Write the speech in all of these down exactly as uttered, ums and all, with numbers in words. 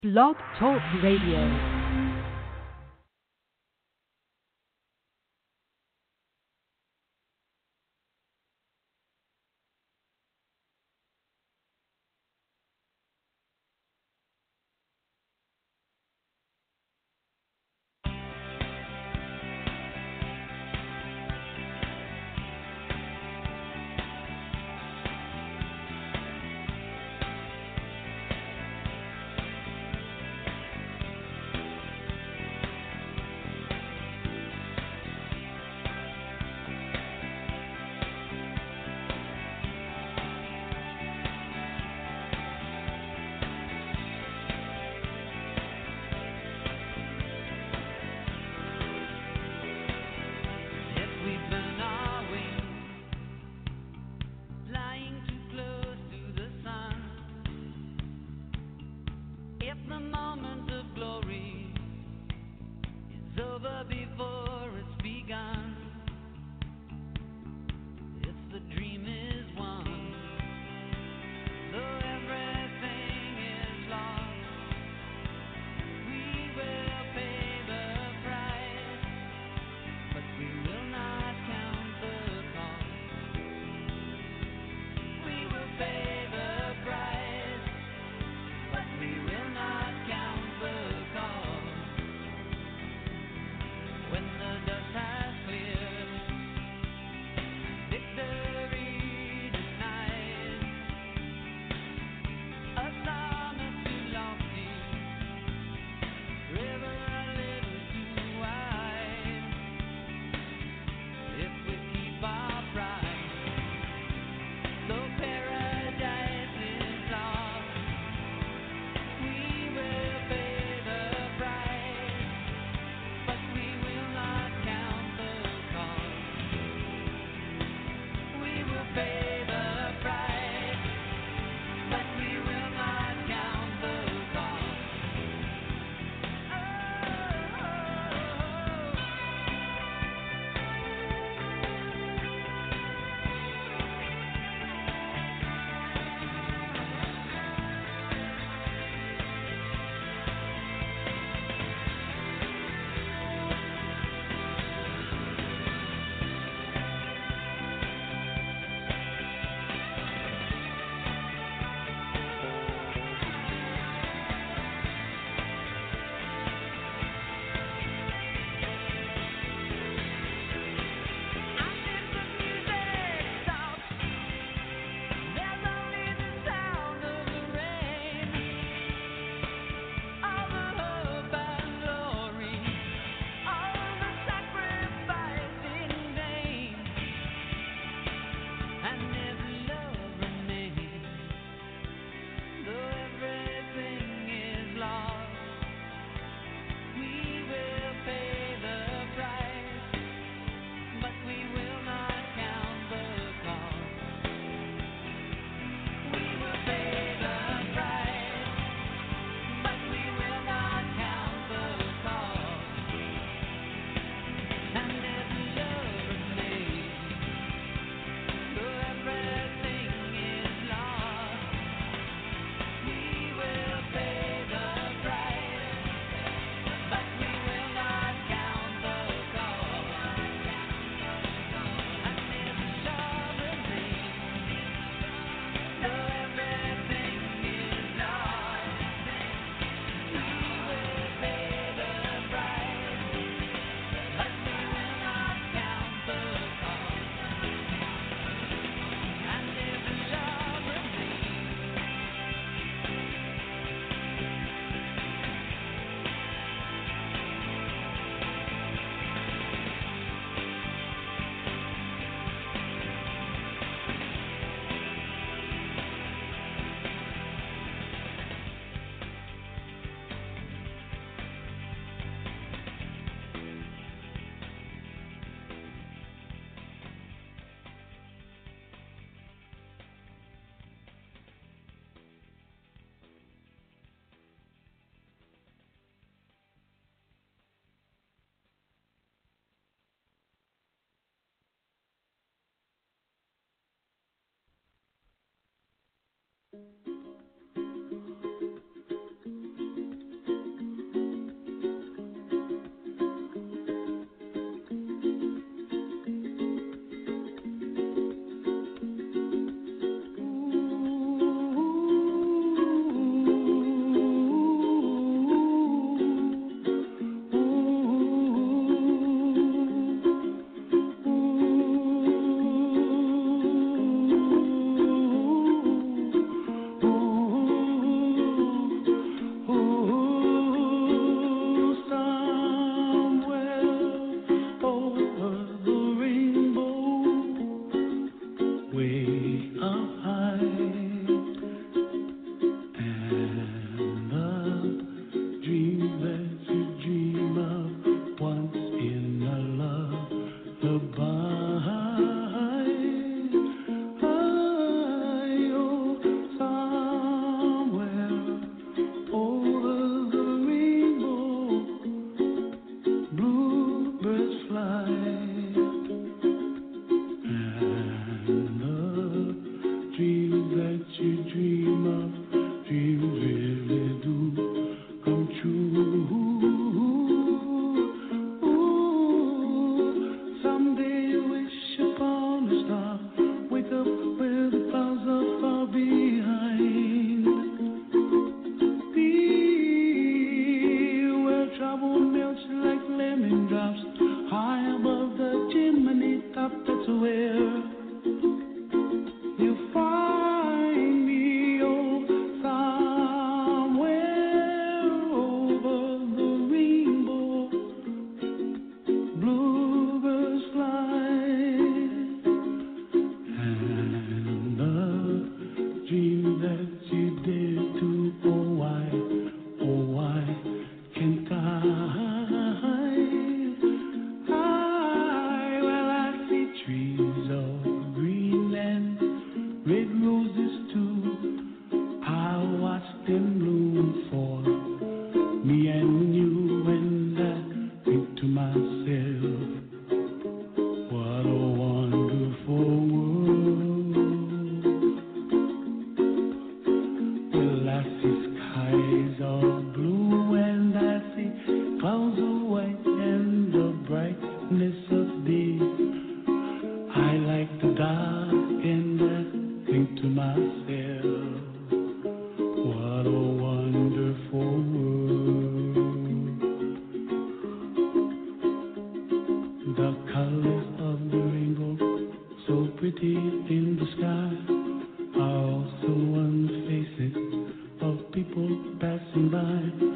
Blog Talk Radio.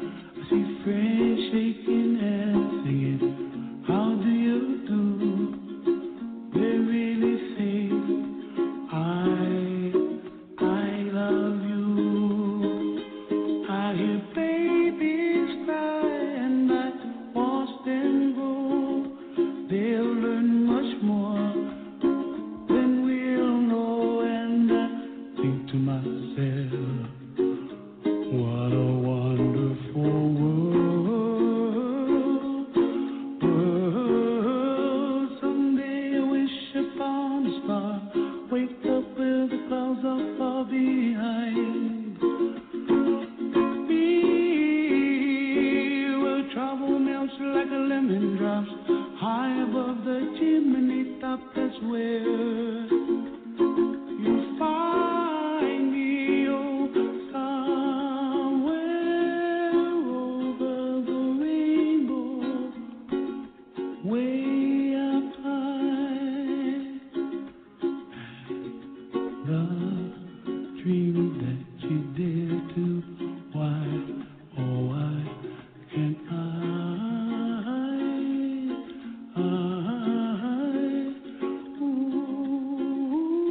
I see friends shaking and singing, how do you do? They really say, I, I love you. I hear babies cry and I watch them grow. They'll learn much more than we'll know, and I think to myself, what a wonderful world, world. Someday I wish upon a star, wake up where the clouds are far behind me, where trouble melts like a lemon drops, high above the chimney top. That's where you find me, oh, somewhere over the rainbow, way up high. The dream that you dare to, why, oh, why can't I, I, ooh.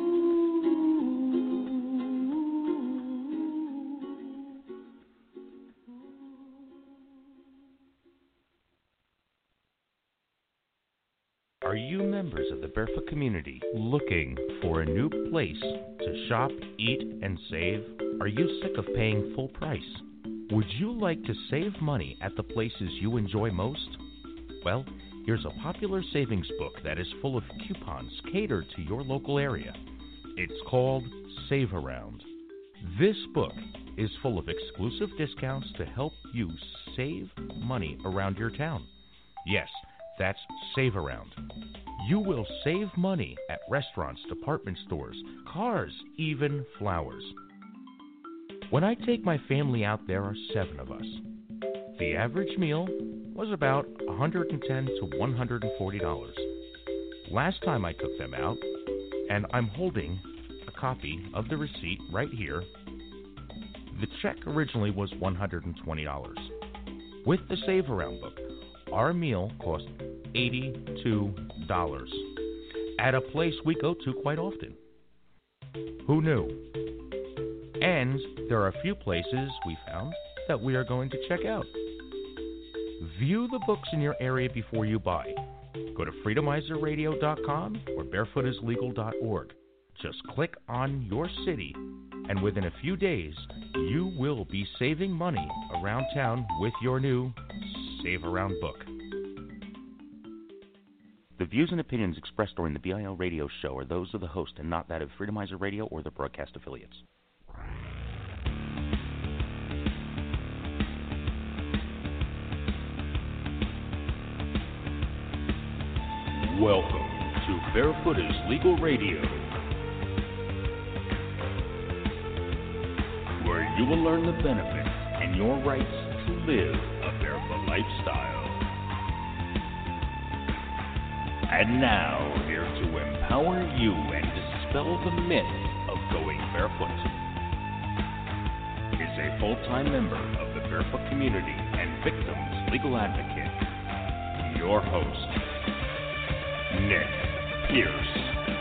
Are you members of the Barefoot community looking for a new place to shop, eat, and save? Are you sick of paying full price? Would you like to save money at the places you enjoy most? Well, here's a popular savings book that is full of coupons catered to your local area. It's called Save Around. This book is full of exclusive discounts to help you save money around your town. Yes, that's Save Around. You will save money at restaurants, department stores, cars, even flowers. When I take my family out, there are seven of us. The average meal was about one hundred ten to one hundred forty dollars. Last time I took them out, and I'm holding a copy of the receipt right here, the check originally was one hundred twenty dollars. With the Save Around book, our meal cost eighty-two dollars at a place we go to quite often. Who knew? And there are a few places we found that we are going to check out. View the books in your area before you buy. Go to freedomizer radio dot com or barefoot is legal dot org. Just click on your city, and within a few days, you will be saving money around town with your new Save Around book. The views and opinions expressed during the B I L radio show are those of the host and not that of Freedomizer Radio or the broadcast affiliates. Welcome to Barefoot is Legal Radio, where you will learn the benefits and your rights to live a barefoot lifestyle. And now, here to empower you and dispel the myth of going barefoot, is a full-time member of the barefoot community and victims legal advocate, your host, Nick Pierce.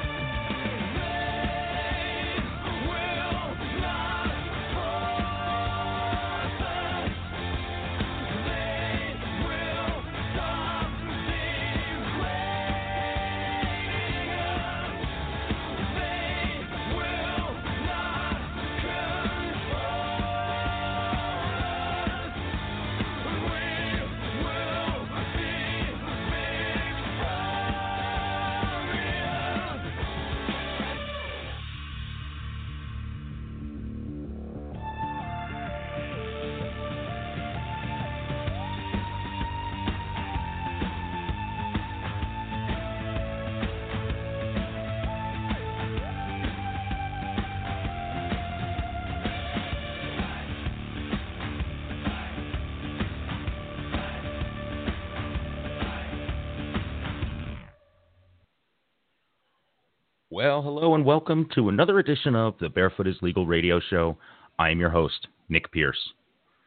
Well, hello and welcome to another edition of the Barefoot is Legal radio show. I am your host, Nick Pierce.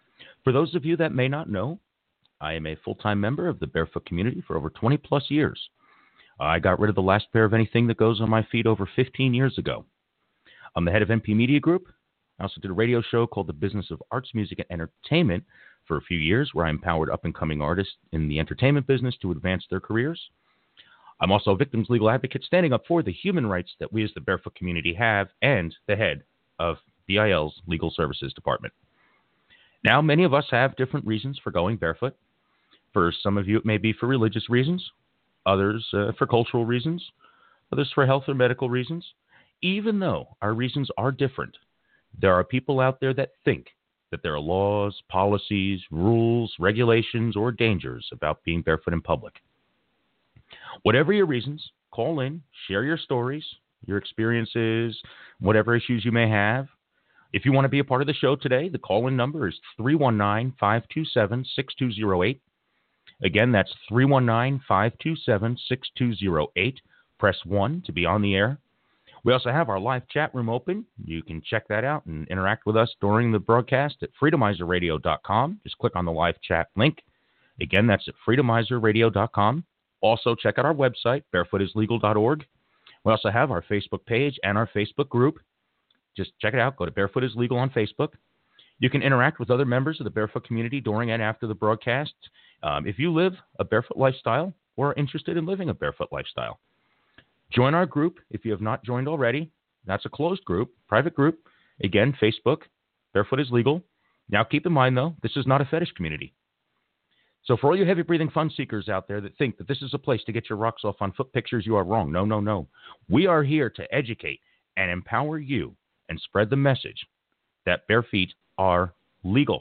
For those of you that may not know, I am a full-time member of the Barefoot community for over twenty plus years. I got rid of the last pair of anything that goes on my feet over fifteen years ago. I'm the head of M P Media Group. I also did a radio show called The Business of Arts, Music, and Entertainment for a few years, where I empowered up-and-coming artists in the entertainment business to advance their careers. I'm also a victims legal advocate standing up for the human rights that we as the Barefoot community have, and the head of B I L's Legal Services Department. Now, many of us have different reasons for going barefoot. For some of you, it may be for religious reasons, others uh, for cultural reasons, others for health or medical reasons. Even though our reasons are different, there are people out there that think that there are laws, policies, rules, regulations, or dangers about being barefoot in public. Whatever your reasons, call in, share your stories, your experiences, whatever issues you may have. If you want to be a part of the show today, the call-in number is three one nine, five two seven, six two zero eight. Again, that's three one nine, five two seven, six two zero eight. Press one to be on the air. We also have our live chat room open. You can check that out and interact with us during the broadcast at freedomizer radio dot com. Just click on the live chat link. Again, that's at freedomizer radio dot com. Also, check out our website, barefoot is legal dot org. We also have our Facebook page and our Facebook group. Just check it out. Go to Barefoot is Legal on Facebook. You can interact with other members of the barefoot community during and after the broadcast. Um, if you live a barefoot lifestyle or are interested in living a barefoot lifestyle, join our group if you have not joined already. That's a closed group, private group. Again, Facebook, Barefoot is Legal. Now, keep in mind, though, this is not a fetish community. So for all you heavy-breathing fun seekers out there that think that this is a place to get your rocks off on foot pictures, you are wrong. No, no, no. We are here to educate and empower you and spread the message that bare feet are legal.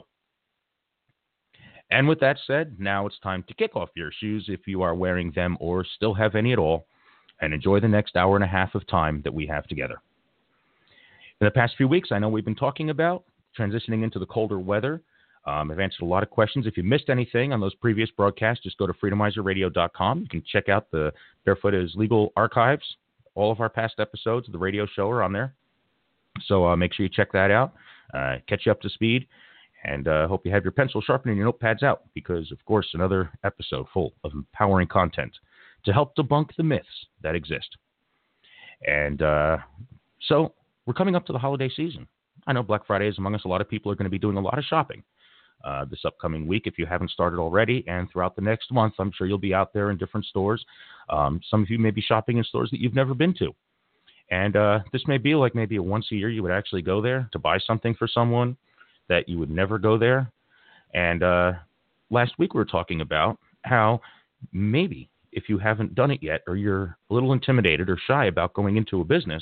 And with that said, now it's time to kick off your shoes if you are wearing them or still have any at all, and enjoy the next hour and a half of time that we have together. In the past few weeks, I know we've been talking about transitioning into the colder weather. Um, I've answered a lot of questions. If you missed anything on those previous broadcasts, just go to freedomizer radio dot com. You can check out the Barefoot is Legal archives. All of our past episodes of the radio show are on there. So uh, make sure you check that out, uh, catch you up to speed, and I uh, hope you have your pencil sharpened and your notepads out because, of course, another episode full of empowering content to help debunk the myths that exist. And uh, so we're coming up to the holiday season. I know Black Friday is among us. A lot of people are going to be doing a lot of shopping uh, this upcoming week if you haven't started already. And throughout the next month, I'm sure you'll be out there in different stores. Um, some of you may be shopping in stores that you've never been to. And uh, this may be like maybe a once a year you would actually go there to buy something for someone that you would never go there. And uh, last week we were talking about how maybe if you haven't done it yet or you're a little intimidated or shy about going into a business,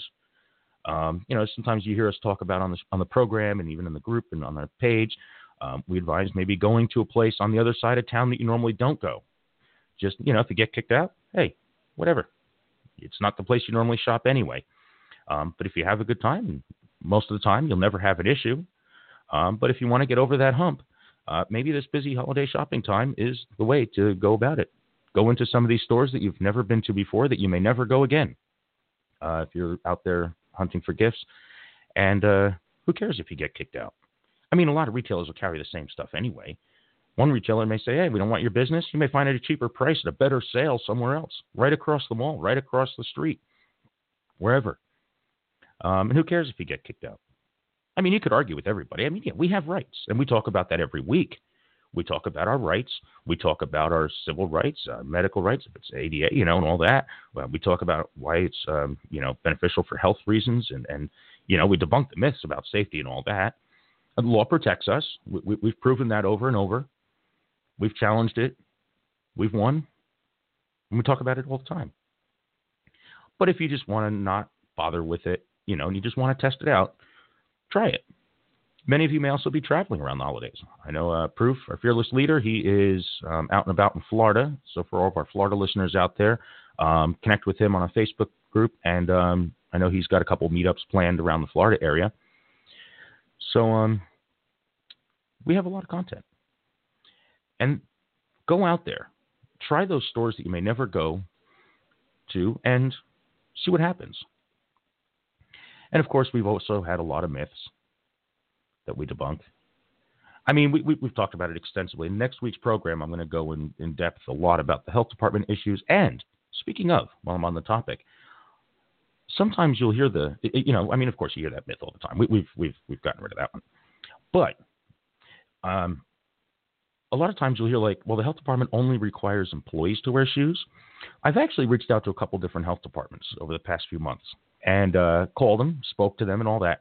um, you know, sometimes you hear us talk about on the, on the program and even in the group and on our page, um, we advise maybe going to a place on the other side of town that you normally don't go. Just, you know, if you get kicked out, hey, whatever. It's not the place you normally shop anyway. Um, but if you have a good time, most of the time you'll never have an issue. Um, but if you want to get over that hump, uh, maybe this busy holiday shopping time is the way to go about it. Go into some of these stores that you've never been to before that you may never go again. Uh, if you're out there hunting for gifts. And uh, who cares if you get kicked out? I mean, a lot of retailers will carry the same stuff anyway. One retailer may say, hey, we don't want your business. You may find it at a cheaper price at a better sale somewhere else, right across the mall, right across the street, wherever. Um, and who cares if you get kicked out? I mean, you could argue with everybody. I mean, yeah, we have rights, and we talk about that every week. We talk about our rights. We talk about our civil rights, uh, medical rights, if it's A D A, you know, and all that. Well, we talk about why it's, um, you know, beneficial for health reasons, and, and, you know, we debunk the myths about safety and all that. And the law protects us. We, we, we've proven that over and over. We've challenged it. We've won. And we talk about it all the time. But if you just want to not bother with it, you know, and you just want to test it out, try it. Many of you may also be traveling around the holidays. I know uh, Proof, our fearless leader, he is um, out and about in Florida. So for all of our Florida listeners out there, um, connect with him on a Facebook group. And um, I know he's got a couple meetups planned around the Florida area. So um, we have a lot of content. And go out there. Try those stores that you may never go to and see what happens. And, of course, we've also had a lot of myths that we debunk. I mean, we, we, we've talked about it extensively. In next week's program, I'm going to go in, in depth a lot about the health department issues. And speaking of, while I'm on the topic, sometimes you'll hear the, you know, I mean, of course, you hear that myth all the time. We, we've we've we've gotten rid of that one. But um, a lot of times you'll hear like, well, the health department only requires employees to wear shoes. I've actually reached out to a couple different health departments over the past few months and uh, called them, spoke to them, and all that.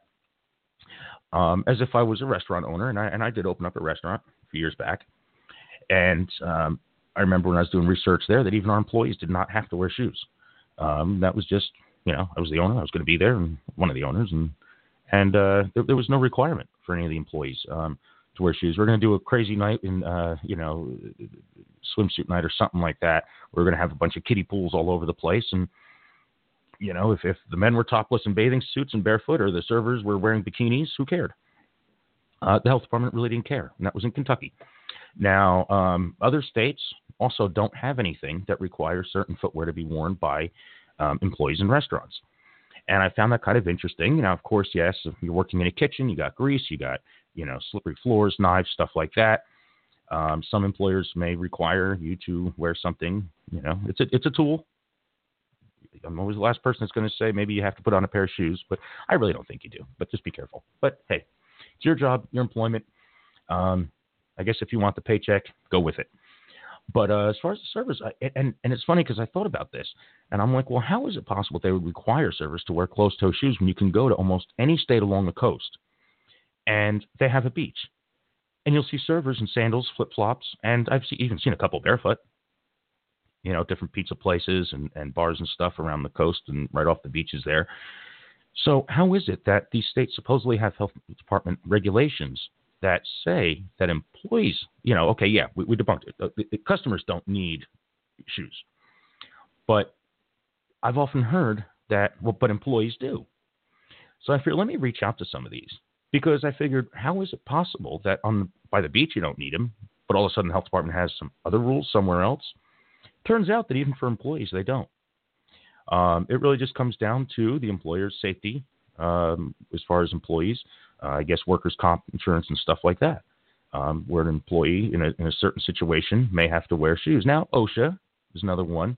Um, as if I was a restaurant owner, and I and I did open up a restaurant a few years back. And um, I remember when I was doing research there that even our employees did not have to wear shoes. Um, that was just, you know, I was the owner. I was going to be there, and one of the owners, and and uh, there, there was no requirement for any of the employees um, to wear shoes. We're going to do a crazy night in, uh, you know, swimsuit night or something like that. We're going to have a bunch of kiddie pools all over the place, and you know, if, if the men were topless in bathing suits and barefoot, or the servers were wearing bikinis, who cared? Uh, the health department really didn't care, and that was in Kentucky. Now, um, other states also don't have anything that requires certain footwear to be worn by um, employees in restaurants. And I found that kind of interesting. Now, of course, yes, if you're working in a kitchen, you got grease, you got, you know, slippery floors, knives, stuff like that. Um, some employers may require you to wear something, you know, it's a, it's a tool. I'm always the last person that's going to say maybe you have to put on a pair of shoes, but I really don't think you do. But just be careful. But hey, it's your job, your employment. Um, I guess if you want the paycheck, go with it. But uh, as far as the servers, I, and and it's funny because I thought about this, and I'm like, well, how is it possible they would require servers to wear closed-toe shoes when you can go to almost any state along the coast, and they have a beach, and you'll see servers in sandals, flip-flops, and I've see, even seen a couple barefoot. You know, different pizza places and, and bars and stuff around the coast and right off the beaches there. So how is it that these states supposedly have health department regulations that say that employees, you know, okay, yeah, we, we debunked it. The, the customers don't need shoes. But I've often heard that, well, but employees do. So I figured, let me reach out to some of these, because I figured, how is it possible that on by the beach you don't need them, but all of a sudden the health department has some other rules somewhere else? Turns out that even for employees, they don't. Um, it really just comes down to the employer's safety um, as far as employees. Uh, I guess workers' comp insurance and stuff like that, um, where an employee in a, in a certain situation may have to wear shoes. Now, OSHA is another one.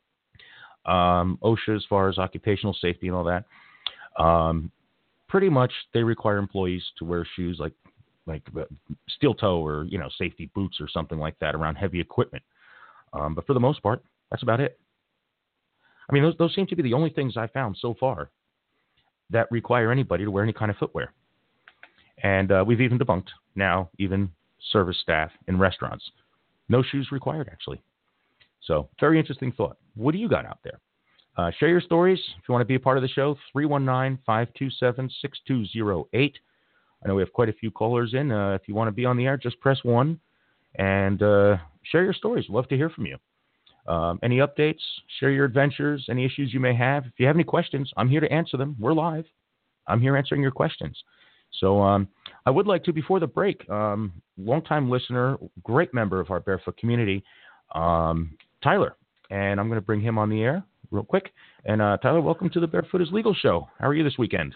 Um, OSHA, as far as occupational safety and all that, um, pretty much they require employees to wear shoes like like steel toe or, you know, safety boots or something like that around heavy equipment. Um, but for the most part, that's about it. I mean, those, those seem to be the only things I found so far that require anybody to wear any kind of footwear. And uh, we've even debunked now even service staff in restaurants. No shoes required, actually. So very interesting thought. What do you got out there? Uh, share your stories. If you want to be a part of the show, three one nine, five two seven, six two zero eight. I know we have quite a few callers in. Uh, if you want to be on the air, just press one and uh, share your stories. We'd love to hear from you. Um, any updates? Share your adventures, any issues you may have. If you have any questions, I'm here to answer them. We're live. I'm here answering your questions. So um, I would like to, before the break, um, longtime listener, great member of our Barefoot community, um, Tyler. And I'm going to bring him on the air real quick. And uh, Tyler, welcome to the Barefoot is Legal show. How are you this weekend?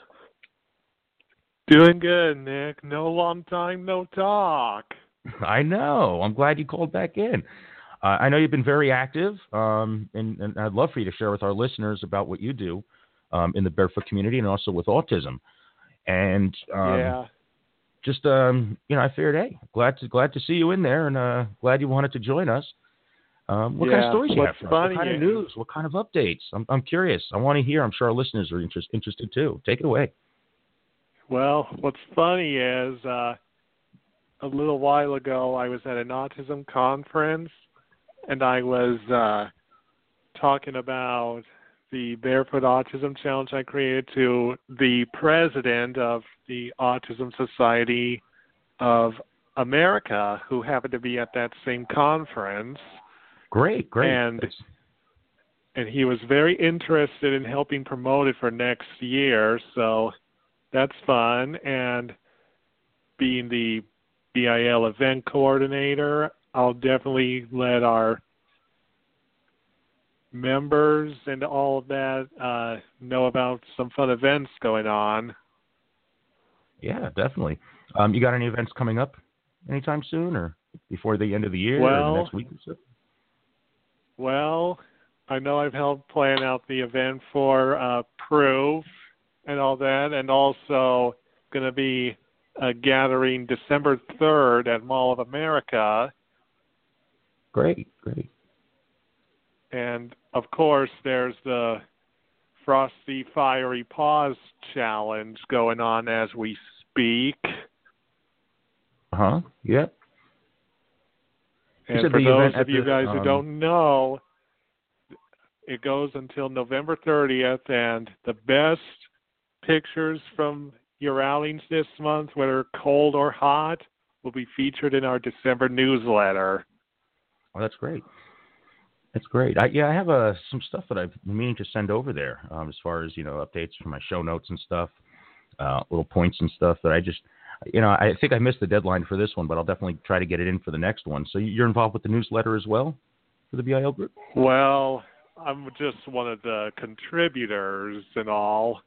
Doing good, Nick. No long time, no talk. I know. I'm glad you called back in. Uh, I know you've been very active, um, and, and I'd love for you to share with our listeners about what you do um, in the Barefoot community and also with autism. And um, yeah. just, um, you know, I figured, hey, glad to glad to see you in there, and uh, glad you wanted to join us. Um, what yeah. kind of stories you What's have for us? What kind funny of news? What kind of updates? I'm, I'm curious. I want to hear. I'm sure our listeners are interest, interested too. Take it away. Well, what's funny is uh, a little while ago I was at an autism conference, and I was uh, talking about the Barefoot Autism Challenge I created to the president of the Autism Society of America, who happened to be at that same conference. Great, great. And, and he was very interested in helping promote it for next year, so that's fun. And being the B I L event coordinator, I'll definitely let our members and all of that uh, know about some fun events going on. Yeah, definitely. Um, you got any events coming up anytime soon, or before the end of the year, well, or the next week or so? Well, I know I've helped plan out the event for uh, Proof and all that, and also going to be a gathering December third at Mall of America. Great, great. And, of course, there's the Frosty Fiery Paws Challenge going on as we speak. Uh-huh, yep. And You for those of the, you guys um, who don't know, it goes until November thirtieth, and the best pictures from your outings this month, whether cold or hot, will be featured in our December newsletter. Oh, that's great. That's great. I, yeah, I have uh, some stuff that I've been meaning to send over there um, as far as, you know, updates for my show notes and stuff, uh, little points and stuff that I just, you know, I think I missed the deadline for this one, but I'll definitely try to get it in for the next one. So you're involved with the newsletter as well for the B I L group? Well, I'm just one of the contributors and all.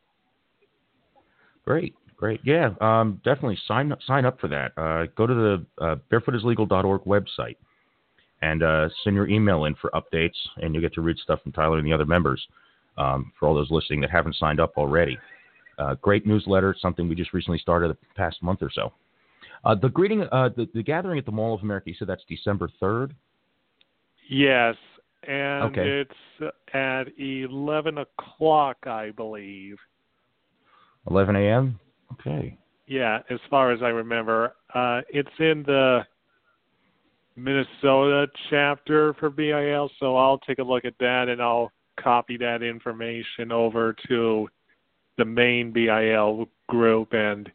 Great, great. Yeah, um, definitely sign, sign up for that. Uh, go to the uh, barefoot is legal dot org website. And uh, send your email in for updates, and you'll get to read stuff from Tyler and the other members um, for all those listening that haven't signed up already. Uh, great newsletter, something we just recently started the past month or so. Uh, the greeting, uh, the, the gathering at the Mall of America, you said that's December third? Yes, and okay. it's at eleven o'clock, I believe. eleven a.m.? Okay. Yeah, as far as I remember. Uh, it's in the Minnesota chapter for B I L, so I'll take a look at that and I'll copy that information over to the main B I L group and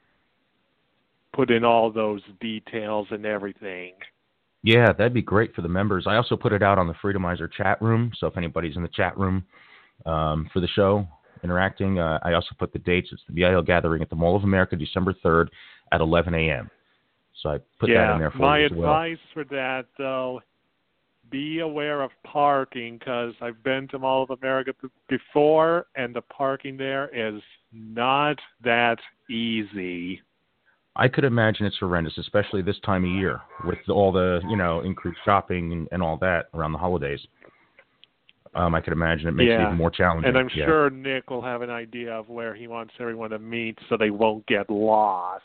put in all those details and everything. Yeah, that'd be great for the members. I also put it out on the Freedomizer chat room, so if anybody's in the chat room um, for the show interacting, uh, I also put the dates. It's the B I L gathering at the Mall of America, December third at eleven a.m. So I put yeah, that in there for my you as well. advice for that, though, be aware of parking, because I've been to Mall of America b- before, and the parking there is not that easy. I could imagine it's horrendous, especially this time of year with all the, you know, increased shopping and, and all that around the holidays. Um, I could imagine it makes yeah. it even more challenging. And I'm yeah. sure Nick will have an idea of where he wants everyone to meet so they won't get lost.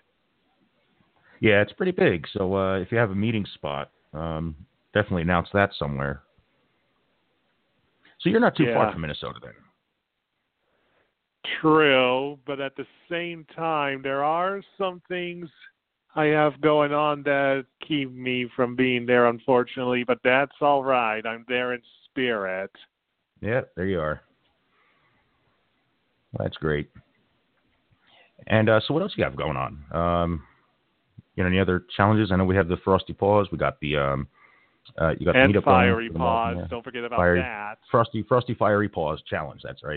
Yeah, it's pretty big. So uh, if you have a meeting spot, um, definitely announce that somewhere. So you're not too yeah. far from Minnesota then. True, but at the same time, there are some things I have going on that keep me from being there, unfortunately, but that's all right. I'm there in spirit. Yeah, there you are. Well, that's great. And uh, so what else you have going on? Um, you know, any other challenges? I know we have the Frosty Paws. We got the um, uh, you got and the meetup Fiery going, Paws. yeah. Don't forget about Fiery, that. Frosty Frosty Fiery Paws challenge. That's right.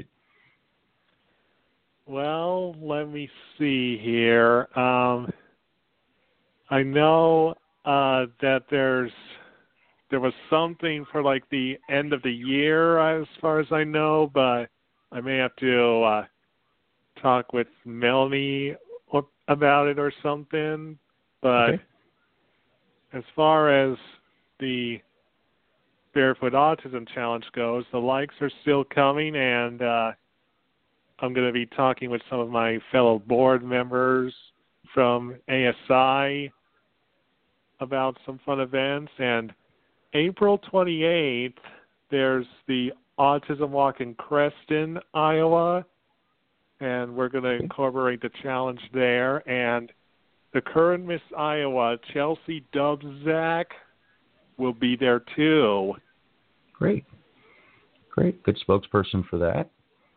Well, let me see here. Um, I know uh, that there's there was something for like the end of the year, as far as I know, but I may have to uh, talk with Melanie about it or something. But okay. as far as the Barefoot Autism Challenge goes, the likes are still coming, and uh, I'm going to be talking with some of my fellow board members from A S I about some fun events. And April twenty-eighth, there's the Autism Walk in Creston, Iowa, and we're going to incorporate the challenge there. And the current Miss Iowa, Chelsea Dubzak, will be there too. Great. Great. Good spokesperson for that.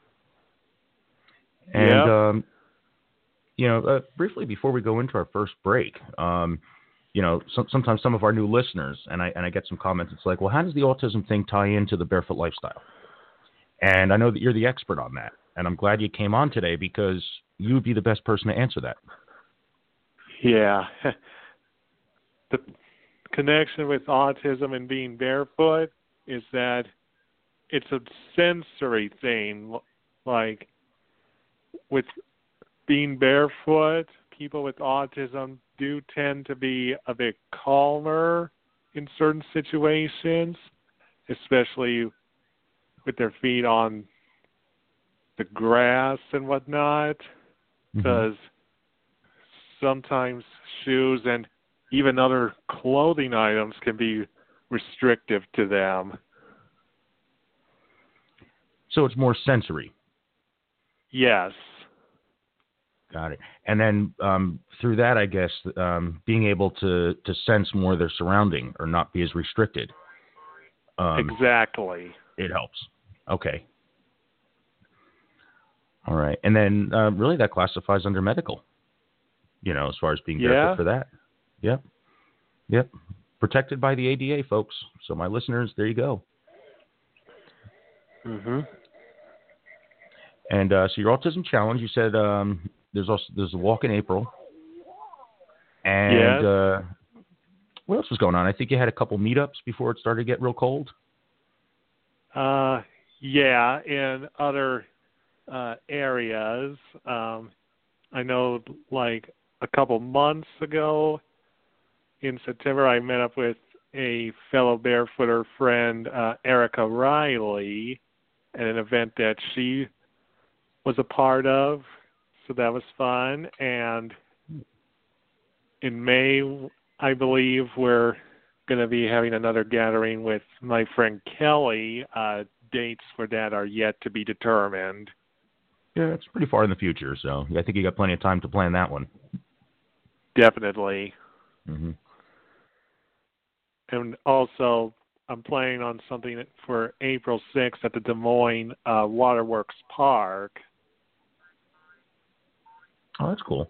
And, yep. um, you know, uh, briefly before we go into our first break, um, you know, some, sometimes some of our new listeners, and I and I get some comments, it's like, well, how does the autism thing tie into the barefoot lifestyle? And I know that you're the expert on that. And I'm glad you came on today because you would be the best person to answer that. Yeah. The connection with autism and being barefoot is that it's a sensory thing. Like with being barefoot, people with autism do tend to be a bit calmer in certain situations, especially with their feet on the grass and whatnot, because mm-hmm. sometimes shoes and even other clothing items can be restrictive to them. So it's more sensory. Yes. Got it. And then um, through that, I guess, um, being able to, to sense more of their surrounding or not be as restricted. Um, exactly. It helps. Okay. All right. And then uh, really that classifies under medical, you know, as far as being yeah. barefoot for that. Yep. Yep. Protected by the A D A, folks. So my listeners, there you go. Mm-hmm. And uh, so your autism challenge, you said um, there's also there's a walk in April. And yes. uh, what else was going on? I think you had a couple meetups before it started to get real cold. Uh, yeah, in other uh, areas. Um, I know, like a couple months ago, in September, I met up with a fellow barefooter friend, uh, Erica Riley, at an event that she was a part of. So that was fun. And in May, I believe, we're going to be having another gathering with my friend Kelly. Uh, dates for that are yet to be determined. Yeah, it's pretty far in the future, so I think you got plenty of time to plan that one. Definitely. Mm-hmm. And also, I'm planning on something for April sixth at the Des Moines uh, Waterworks Park. Oh, that's cool.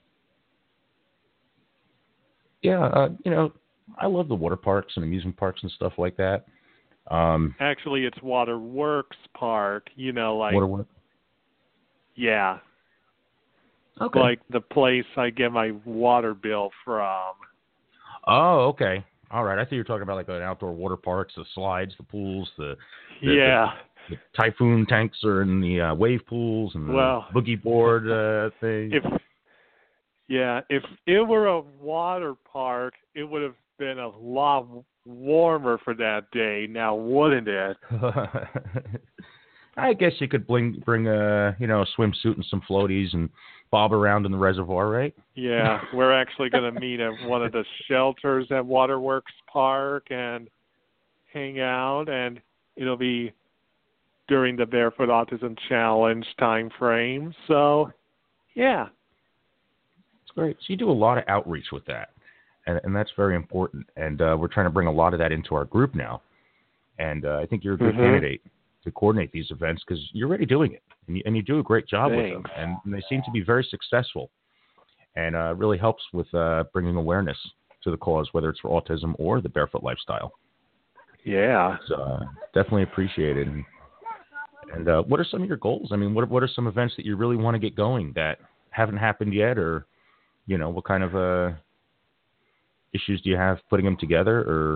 Yeah, uh, you know, I love the water parks and amusement parks and stuff like that. Um, Actually, it's Waterworks Park, you know, like... Waterworks? Yeah. Okay. Like the place I get my water bill from. Oh, okay. All right. I thought you were talking about like an outdoor water parks, the slides, the pools, the, the yeah, the, the typhoon tanks are in the uh, wave pools and the well, boogie board uh, thing. If yeah, if it were a water park, it would have been a lot warmer for that day. Now, wouldn't it? I guess you could bring bring a you know a swimsuit and some floaties and bob around in the reservoir, right? Yeah, we're actually going to meet at one of the shelters at Waterworks Park and hang out, and it'll be during the Barefoot Autism Challenge time frame. So, yeah. It's great. So you do a lot of outreach with that, and, and that's very important. And uh, we're trying to bring a lot of that into our group now. And uh, I think you're a good mm-hmm. candidate to coordinate these events because you're already doing it, and you, and you do a great job Thanks. with them, and, and they seem to be very successful, and uh, really helps with uh, bringing awareness to the cause, whether it's for autism or the barefoot lifestyle. Yeah. So uh, definitely appreciated. And, and uh, what are some of your goals? I mean, what what are some events that you really want to get going that haven't happened yet, or you know, what kind of uh, issues do you have putting them together? Or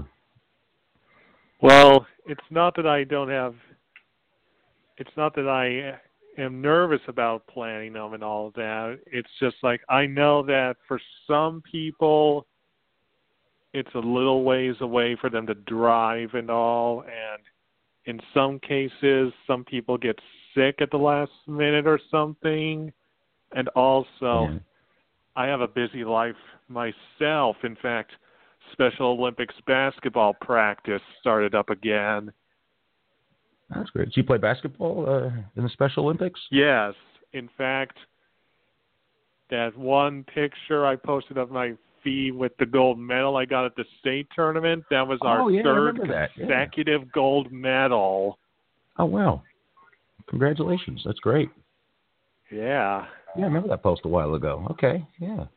well, it's not that I don't have. It's not that I am nervous about planning them and all of that. It's just like I know that for some people, it's a little ways away for them to drive and all. And in some cases, some people get sick at the last minute or something. And also, yeah. I have a busy life myself. In fact, Special Olympics basketball practice started up again. That's great. So you play basketball uh, in the Special Olympics? Yes. In fact, that one picture I posted of my feet with the gold medal I got at the state tournament, that was our oh, yeah, third yeah. consecutive gold medal. Oh, wow. Congratulations. That's great. Yeah. Yeah, I remember that post a while ago. Okay, yeah.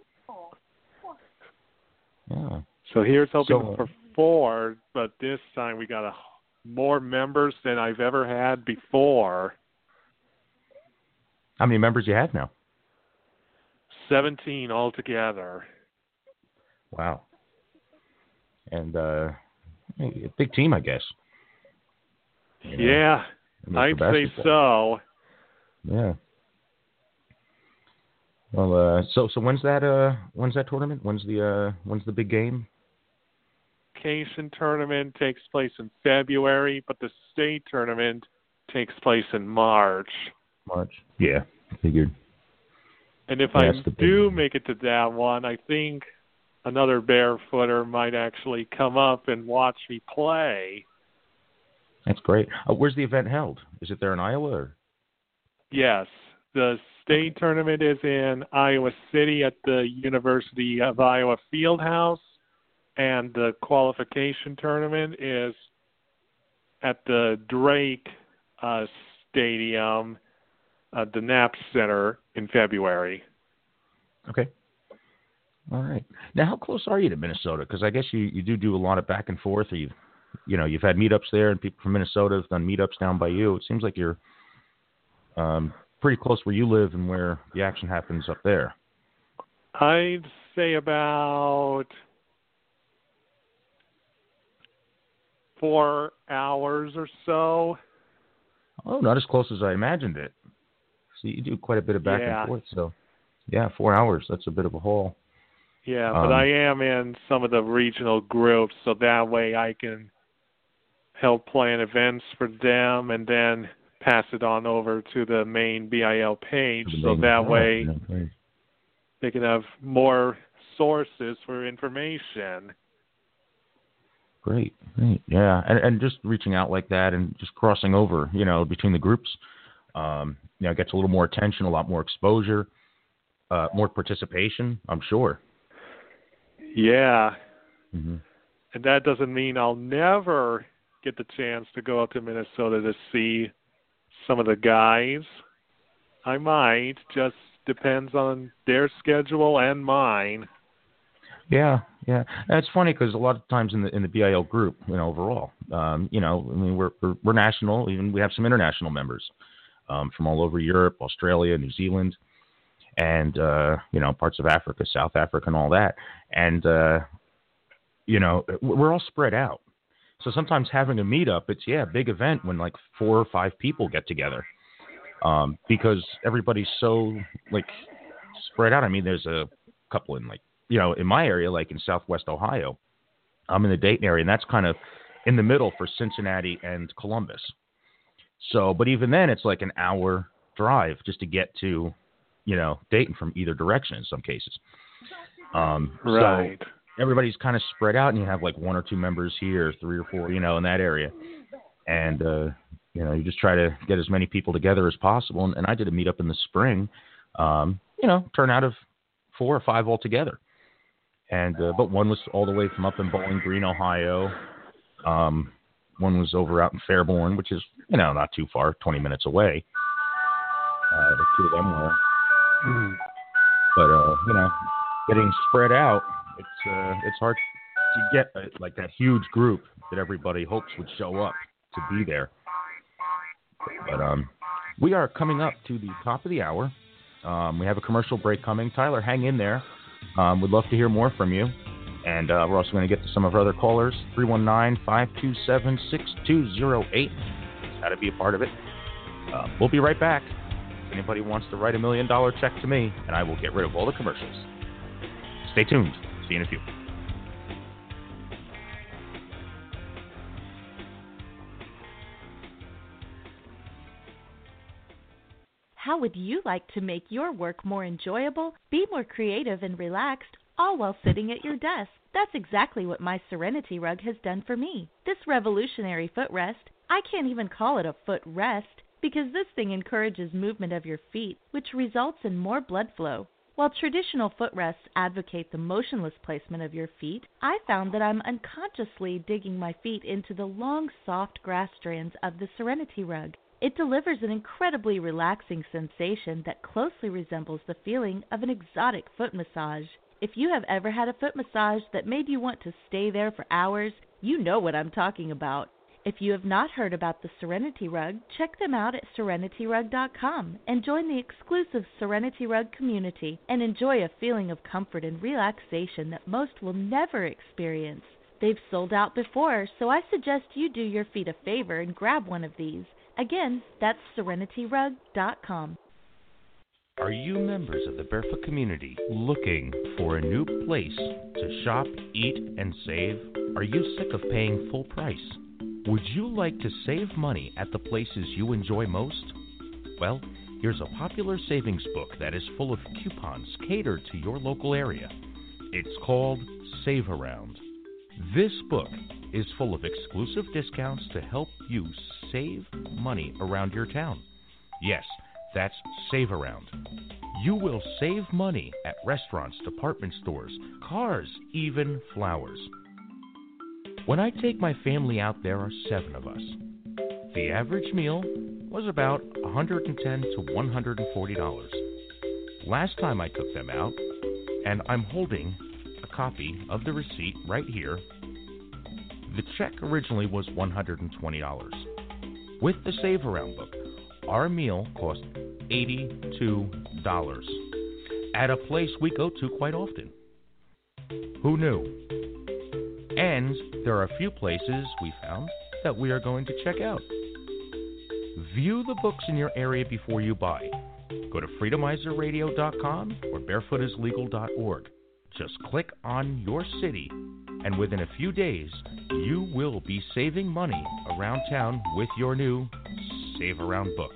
Yeah. So here's hoping so, uh, for four, but this time we got a more members than I've ever had before. How many members you have now? Seventeen altogether. Wow. And uh, a big team, I guess. You know, yeah, I'd say so. Yeah. Well, uh, so so when's that uh when's that tournament? When's the uh when's the big game? Cation tournament takes place in February, but the state tournament takes place in March. March. Yeah, figured. And if Yeah, I that's the big do one. make it to that one, I think another barefooter might actually come up and watch me play. That's great. Uh, where's the event held? Is it there in Iowa? Or? Yes, the state tournament is in Iowa City at the University of Iowa Fieldhouse, and the qualification tournament is at the Drake uh, Stadium, uh, the Knapp Center, in February. Okay. All right. Now, how close are you to Minnesota? Because I guess you, you do do a lot of back and forth. Or you've, you know, you've had meetups there, and people from Minnesota have done meetups down by you. It seems like you're um, pretty close where you live and where the action happens up there. I'd say about four hours or so. Oh, not as close as I imagined it. So you do quite a bit of back Yeah. and forth. So, yeah, four hours. That's a bit of a haul. Yeah, Um, but I am in some of the regional groups, so that way I can help plan events for them and then pass it on over to the main B I L page, the so main- that oh, way yeah, great. they can have more sources for information. Great, great, yeah, and and just reaching out like that and just crossing over, you know, between the groups, um, you know, gets a little more attention, a lot more exposure, uh, more participation, I'm sure. Yeah, Mm-hmm. and that doesn't mean I'll never get the chance to go up to Minnesota to see some of the guys. I might, just depends on their schedule and mine. Yeah, yeah, and it's funny because a lot of times in the in the B I L group, you know, overall, um, you know, I mean, we're we're, we're national, even we have some international members um, from all over Europe, Australia, New Zealand, and uh, you know, parts of Africa, South Africa, and all that, and uh, you know, we're all spread out. So sometimes having a meetup, it's yeah, a big event when like four or five people get together, um, because everybody's so like spread out. I mean, there's a couple in like. You know, in my area, like in Southwest Ohio, I'm in the Dayton area, and that's kind of in the middle for Cincinnati and Columbus. So, but even then, it's like an hour drive just to get to, you know, Dayton from either direction in some cases. Um, Right. So everybody's kind of spread out, and you have like one or two members here, three or four, you know, in that area. And, uh, you know, you just try to get as many people together as possible. And, and I did a meetup in the spring, um, you know, turnout of four or five altogether. And uh, but one was all the way from up in Bowling Green, Ohio. Um, one was over out in Fairborn, which is, you know, not too far, twenty minutes away. Uh, the two of them were. But, uh, you know, getting spread out, it's uh, it's hard to get uh, like that huge group that everybody hopes would show up to be there. But um, we are coming up to the top of the hour. Um, we have a commercial break coming. Tyler, hang in there. Um, we'd love to hear more from you. And uh, we're also going to get to some of our other callers, three one nine, five two seven, six two zero eight. How to be a part of it. Uh, we'll be right back. If anybody wants to write a million dollar check to me, and I will get rid of all the commercials. Stay tuned. See you in a few. How would you like to make your work more enjoyable, be more creative and relaxed, all while sitting at your desk? That's exactly what my Serenity Rug has done for me. This revolutionary footrest, I can't even call it a footrest because this thing encourages movement of your feet, which results in more blood flow. While traditional footrests advocate the motionless placement of your feet, I found that I'm unconsciously digging my feet into the long, soft grass strands of the Serenity Rug. It delivers an incredibly relaxing sensation that closely resembles the feeling of an exotic foot massage. If you have ever had a foot massage that made you want to stay there for hours, you know what I'm talking about. If you have not heard about the Serenity Rug, check them out at serenity rug dot com and join the exclusive Serenity Rug community and enjoy a feeling of comfort and relaxation that most will never experience. They've sold out before, so I suggest you do your feet a favor and grab one of these. Again, that's serenity rug dot com. Are you members of the Barefoot community looking for a new place to shop, eat, and save? Are you sick of paying full price? Would you like to save money at the places you enjoy most? Well, here's a popular savings book that is full of coupons catered to your local area. It's called Save Around. This book is full of exclusive discounts to help you save money around your town. Yes, that's Save Around. You will save money at restaurants, department stores, cars, even flowers. When I take my family out, there are seven of us. The average meal was about one hundred ten to one hundred forty dollars. Last time I took them out, and I'm holding a copy of the receipt right here, the check originally was one hundred twenty dollars. With the Save Around book, our meal cost eighty-two dollars at a place we go to quite often. Who knew? And there are a few places we found that we are going to check out. View the books in your area before you buy. Go to freedomizer radio dot com or barefoot is legal dot org. Just click on your city, and within a few days, you will be saving money around town with your new Save Around book.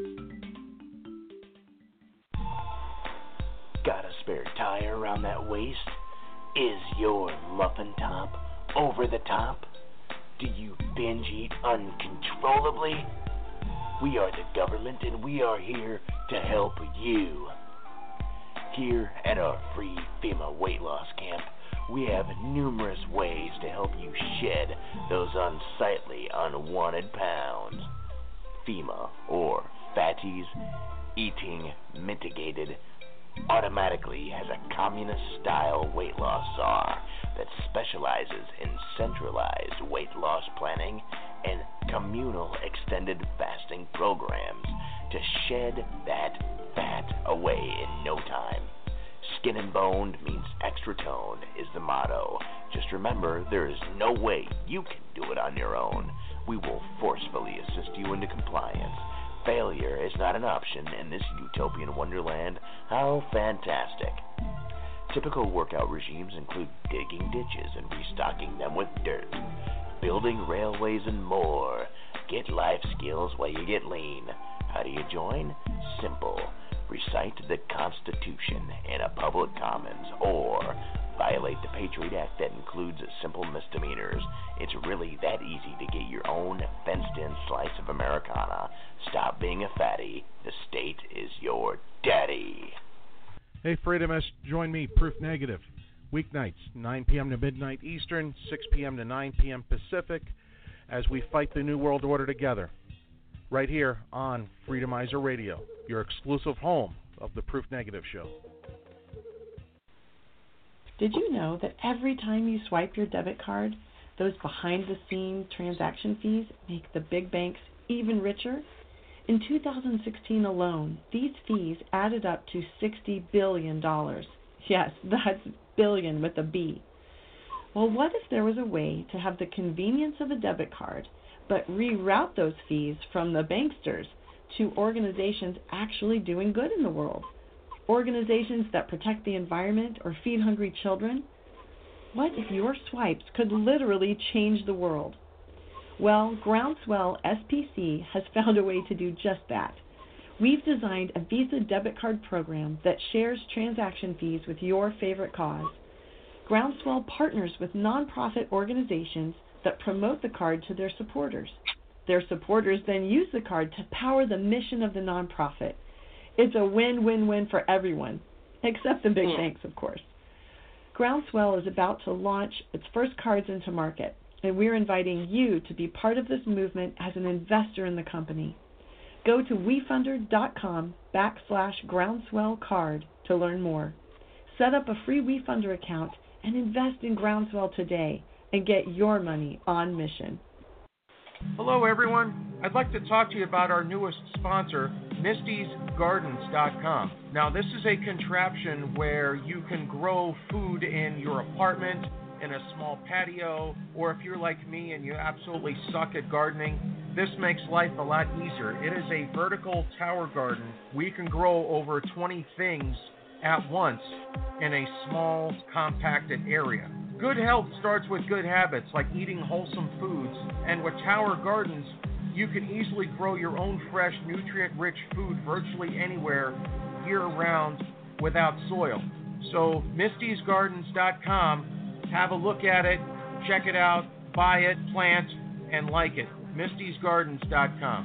Got a spare tire around that waist? Is your muffin top over the top? Do you binge eat uncontrollably? We are the government, and we are here to help you. Here at our free FEMA weight loss camp, we have numerous ways to help you shed those unsightly, unwanted pounds. FEMA, or Fatties Eating Mitigated, automatically has a communist-style weight loss czar that specializes in centralized weight loss planning and communal extended fasting programs to shed that fat away in no time. Skin and boned means extra toned is the motto. Just remember, there is no way you can do it on your own. We will forcefully assist you into compliance. Failure is not an option in this utopian wonderland. How fantastic. Typical workout regimes include digging ditches and restocking them with dirt, building railways and more. Get life skills while you get lean. How do you join? Simple. Recite the Constitution in a public commons, or violate the Patriot Act that includes simple misdemeanors. It's really that easy to get your own fenced-in slice of Americana. Stop being a fatty. The state is your daddy. Hey, Freedomists, join me, Proof Negative, weeknights, nine p.m. to midnight Eastern, six p.m. to nine p.m. Pacific, as we fight the New World Order together, right here on Freedomizer Radio, your exclusive home of the Proof Negative Show. Did you know that every time you swipe your debit card, those behind-the-scenes transaction fees make the big banks even richer? In two thousand sixteen alone, these fees added up to sixty billion dollars. Yes, that's billion with a B. Well, what if there was a way to have the convenience of a debit card, but reroute those fees from the banksters to organizations actually doing good in the world? Organizations that protect the environment or feed hungry children? What if your swipes could literally change the world? Well, Groundswell S P C has found a way to do just that. We've designed a Visa debit card program that shares transaction fees with your favorite cause. Groundswell partners with nonprofit organizations that promote the card to their supporters. Their supporters then use the card to power the mission of the nonprofit. It's a win-win-win for everyone, except the big yeah. banks, of course. Groundswell is about to launch its first cards into market, and we're inviting you to be part of this movement as an investor in the company. Go to WeFunder.com backslash Groundswell card to learn more. Set up a free WeFunder account and invest in Groundswell today and get your money on mission. Hello, everyone. I'd like to talk to you about our newest sponsor, Misty's Gardens dot com. Now, this is a contraption where you can grow food in your apartment, in a small patio, or if you're like me and you absolutely suck at gardening, This makes life a lot easier. It is a vertical tower garden. We can grow over twenty things at once in a small, compacted area. Good health starts with good habits, like eating wholesome foods. And with tower gardens, you can easily grow your own fresh, nutrient-rich food virtually anywhere, year-round, without soil. So, Misty's Gardens dot com, have a look at it, check it out, buy it, plant, and like it. Misty's Gardens dot com.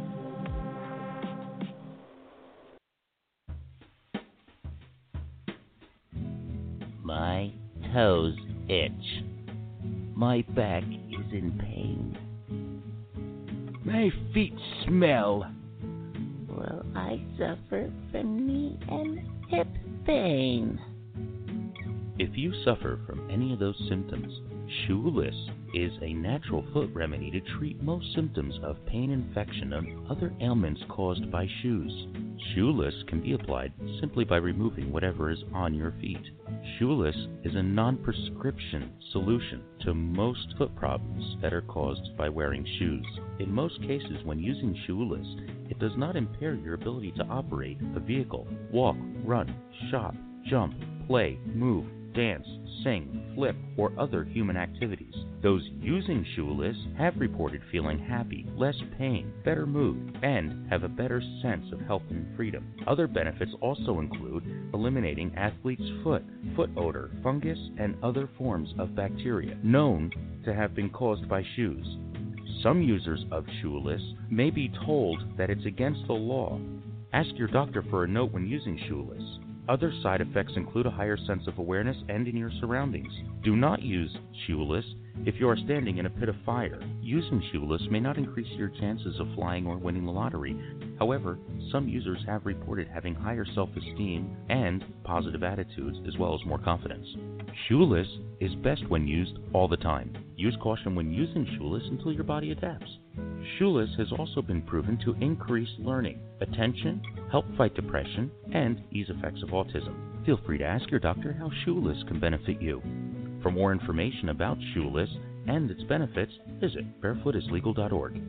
My toes itch. My back is in pain. My feet smell. Well, I suffer from knee and hip pain. If you suffer from any of those symptoms, Shoeless is a natural foot remedy to treat most symptoms of pain, infection, and other ailments caused by shoes. Shoeless can be applied simply by removing whatever is on your feet. Shoeless is a non-prescription solution to most foot problems that are caused by wearing shoes. In most cases, when using Shoeless, it does not impair your ability to operate a vehicle, walk, run, shop, jump, play, move, dance, sing, flip, or other human activities. Those using Shoeless have reported feeling happy, less pain, better mood, and have a better sense of health and freedom. Other benefits also include eliminating athlete's foot, foot odor, fungus, and other forms of bacteria known to have been caused by shoes. Some users of Shoeless may be told that it's against the law. Ask your doctor for a note when using Shoeless. Other side effects include a higher sense of awareness and in your surroundings. Do not use Shoeless if you are standing in a pit of fire. Using Shoeless may not increase your chances of flying or winning the lottery. However, some users have reported having higher self-esteem and positive attitudes, as well as more confidence. Shoeless is best when used all the time. Use caution when using Shoeless until your body adapts. Shoeless has also been proven to increase learning, attention, help fight depression, and ease effects of autism. Feel free to ask your doctor how Shoeless can benefit you. For more information about Shoeless and its benefits, visit barefoot is legal dot org.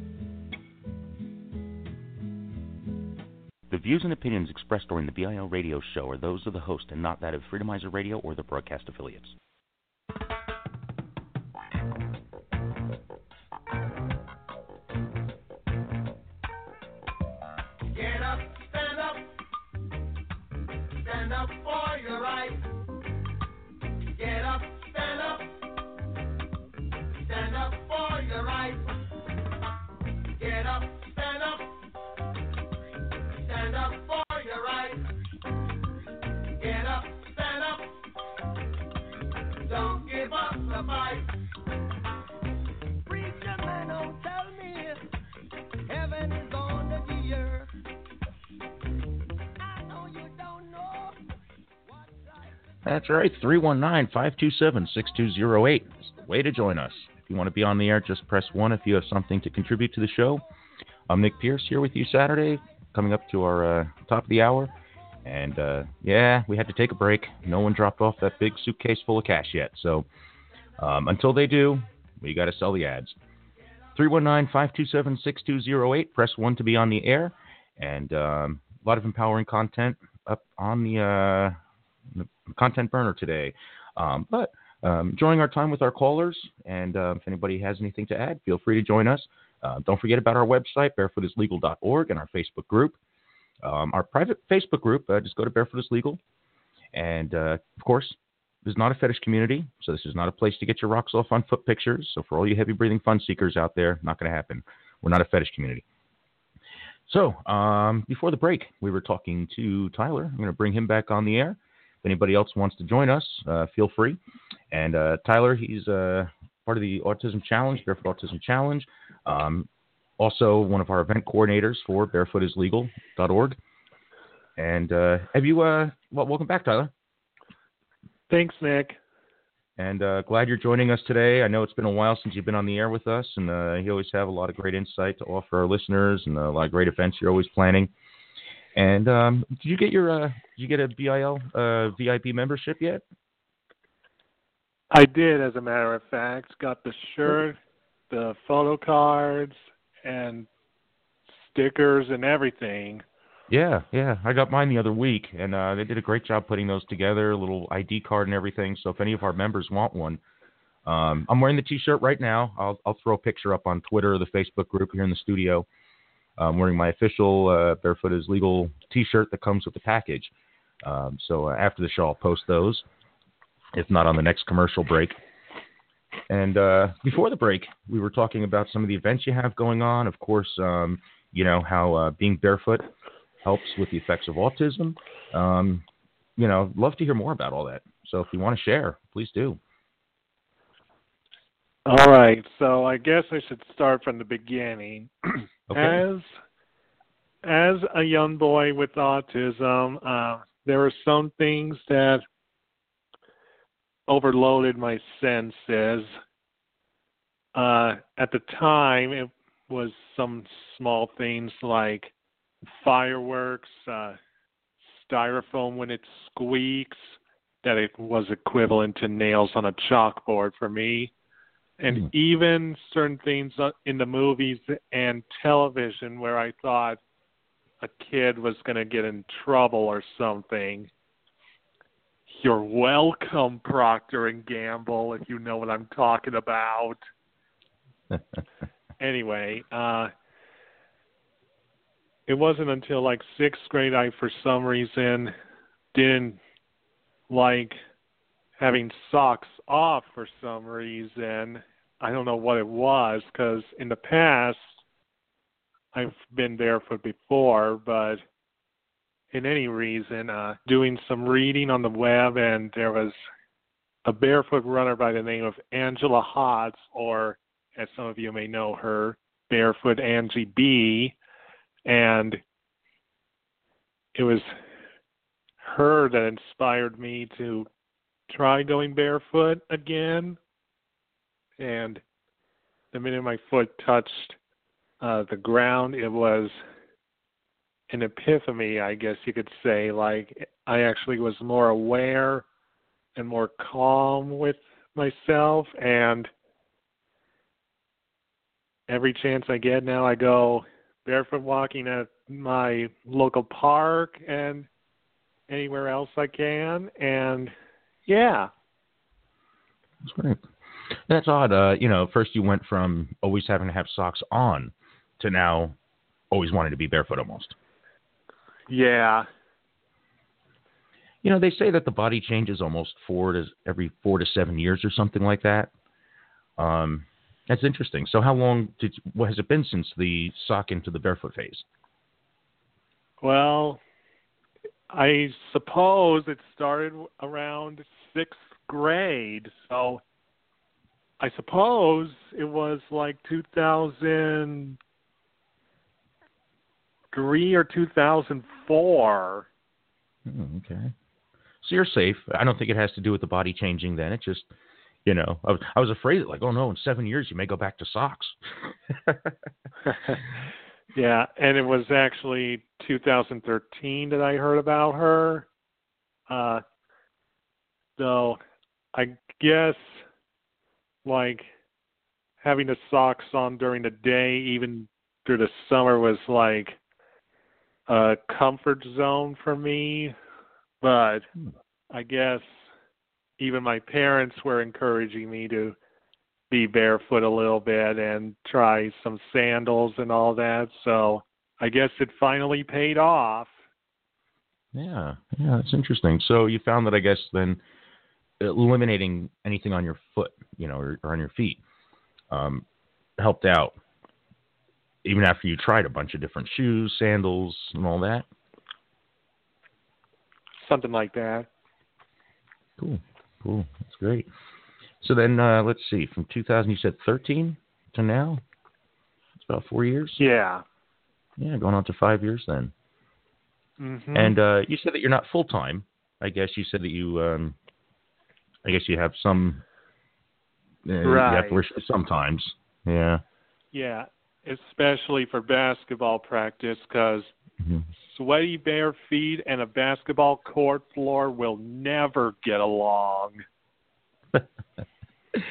The views and opinions expressed during the B I L radio show are those of the host and not that of Freedomizer Radio or the broadcast affiliates. Get up, stand up, stand up for your right. Get up, stand up, stand up for your right. Get up, stand up, stand up for your right. Get up, stand up, don't give up the fight. Preacher man, don't tell me heaven is under the earth. I know you don't know. That's right, three one nine, five two seven, six two zero eight is the way to join us. If you want to be on the air, just press one if you have something to contribute to the show. I'm Nick Pierce here with you Saturday, coming up to our uh, top of the hour. And, uh, yeah, we had to take a break. No one dropped off that big suitcase full of cash yet. So um, until they do, we got to sell the ads. three one nine, five two seven, six two zero eight. Press one to be on the air. And um, a lot of empowering content up on the... Uh, the content burner today. Um, but um, enjoying our time with our callers, and uh, if anybody has anything to add, feel free to join us. Uh, don't forget about our website, barefoot is legal dot org, and our Facebook group. Um, our private Facebook group, uh, just go to Barefoot is Legal. And, uh, of course, this is not a fetish community, so this is not a place to get your rocks off on foot pictures. So for all you heavy-breathing fun seekers out there, not going to happen. We're not a fetish community. So um, before the break, we were talking to Tyler. I'm going to bring him back on the air. If anybody else wants to join us, uh, feel free. And uh, Tyler, he's uh, part of the Autism Challenge, Barefoot Autism Challenge. Um, also one of our event coordinators for barefoot is legal dot org. And uh, have you, uh, well, welcome back, Tyler. Thanks, Nick. And uh, glad you're joining us today. I know it's been a while since you've been on the air with us, and uh, you always have a lot of great insight to offer our listeners and a lot of great events you're always planning. And um, did you get your uh, did you get a B I L uh, V I P membership yet? I did, as a matter of fact. Got the shirt, the photo cards, and stickers and everything. Yeah, yeah. I got mine the other week, and uh, they did a great job putting those together, a little I D card and everything. So if any of our members want one, um, I'm wearing the T-shirt right now. I'll, I'll throw a picture up on Twitter or the Facebook group here in the studio. I'm wearing my official uh, Barefoot is Legal T-shirt that comes with the package. Um, so uh, after the show, I'll post those, if not on the next commercial break. And uh, before the break, we were talking about some of the events you have going on. Of course, um, you know, how uh, being barefoot helps with the effects of autism. Um, you know, love to hear more about all that. So if you want to share, please do. All right. So I guess I should start from the beginning. Okay. As as a young boy with autism, uh, there were some things that overloaded my senses. Uh, at the time, it was some small things like fireworks, uh, styrofoam when it squeaks, that it was equivalent to nails on a chalkboard for me. And mm. even certain things in the movies and television where I thought a kid was going to get in trouble or something. You're welcome, Procter and Gamble, if you know what I'm talking about. Anyway, uh, it wasn't until like sixth grade I, for some reason, didn't like having socks off for some reason. I don't know what it was, because in the past, I've been barefoot before, but in any reason, uh, doing some reading on the web, and there was a barefoot runner by the name of Angela Hotz, or as some of you may know her, Barefoot Angie B, and it was her that inspired me to try going barefoot again. And the minute my foot touched uh, the ground, it was an epiphany, I guess you could say. Like, I actually was more aware and more calm with myself, and every chance I get now, I go barefoot walking at my local park and anywhere else I can, and yeah. That's great. That's odd. Uh, you know, first you went from always having to have socks on to now always wanting to be barefoot almost. Yeah. You know, they say that the body changes almost four to every four to seven years or something like that. Um, that's interesting. So how long did what has it been since the sock into the barefoot phase? Well, I suppose it started around sixth grade. So I suppose it was like two thousand three or two thousand four. Oh, okay. So you're safe. I don't think it has to do with the body changing then. It's just, you know, I was, I was afraid that, like, oh, no, in seven years you may go back to socks. Yeah, and it was actually two thousand thirteen that I heard about her. Uh, so I guess, like, having the socks on during the day, even through the summer, was like a comfort zone for me. But I guess even my parents were encouraging me to be barefoot a little bit and try some sandals and all that. So I guess it finally paid off. Yeah, yeah, that's interesting. So you found that, I guess, then eliminating anything on your foot, you know, or, or on your feet, um, helped out, even after you tried a bunch of different shoes, sandals, and all that? Something like that. Cool, cool. That's great. So then, uh, let's see, from two thousand, you said thirteen to now? It's about four years? Yeah. Yeah, going on to five years then. Mm-hmm. And uh, you said that you're not full-time. I guess you said that you, um, I guess you have some, uh, right. you have to wear shoes sometimes. Yeah. Yeah, especially for basketball practice, because mm-hmm. sweaty bare feet and a basketball court floor will never get along.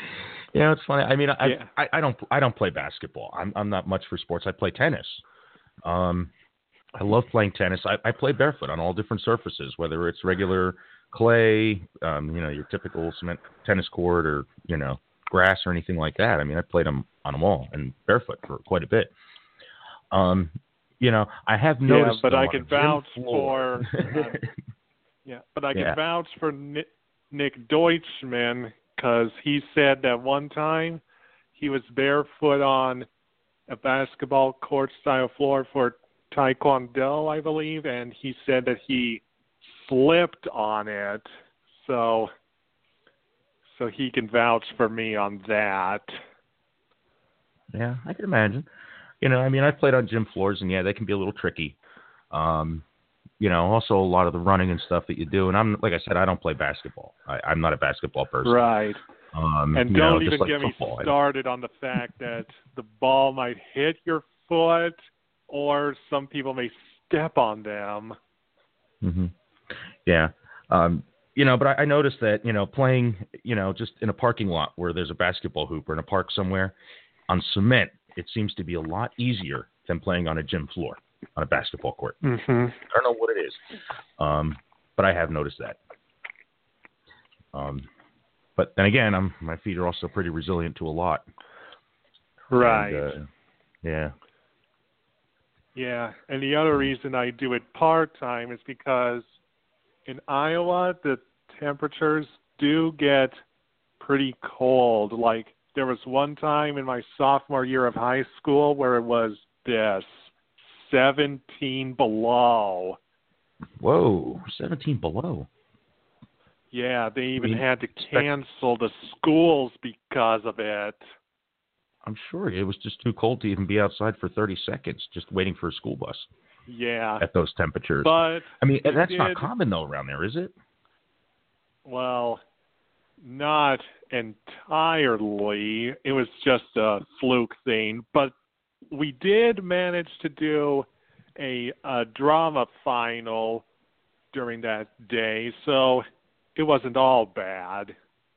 You know, it's funny. I mean, I, Yeah. I I don't I don't play basketball. I'm I'm not much for sports. I play tennis. Um, I love playing tennis. I, I play barefoot on all different surfaces, whether it's regular clay, um, you know, your typical cement tennis court, or you know, grass or anything like that. I mean, I played them on them all and barefoot for quite a bit. Um, you know, I have noticed. Yeah, but though, I on can a gym vouch floor- for. Uh, yeah, but I can Yeah. vouch for Nick, Nick Deutschman because he said that one time he was barefoot on a basketball court style floor for Taekwondo, I believe, and he said that he slipped on it. So, so he can vouch for me on that. Yeah, I can imagine. You know, I mean, I've played on gym floors, and yeah, they can be a little tricky. Um, you know, also a lot of the running and stuff that you do. And I'm, like I said, I don't play basketball. I, I'm not a basketball person. Right. Um, And you don't know, even just like get football. me started on the fact that the ball might hit your foot, or some people may step on them. Mm-hmm. Yeah. Um, you know, but I, I noticed that, you know, playing, you know, just in a parking lot where there's a basketball hoop or in a park somewhere on cement, it seems to be a lot easier than playing on a gym floor on a basketball court. Mm-hmm. I don't know what it is, um, but I have noticed that. Um, but then again, I'm, my feet are also pretty resilient to a lot. Right. And, uh, yeah. Yeah, and the other reason I do it part-time is because in Iowa, the temperatures do get pretty cold. Like, there was one time in my sophomore year of high school where it was this, seventeen below. Whoa, seventeen below. Yeah, they even I mean, had to cancel the schools because of it. I'm sure it was just too cold to even be outside for thirty seconds, just waiting for a school bus. Yeah. At those temperatures. But I mean, they that's did, not common though around there, is it? Well, not entirely. It was just a fluke thing. But we did manage to do a, a drama final during that day, so it wasn't all bad.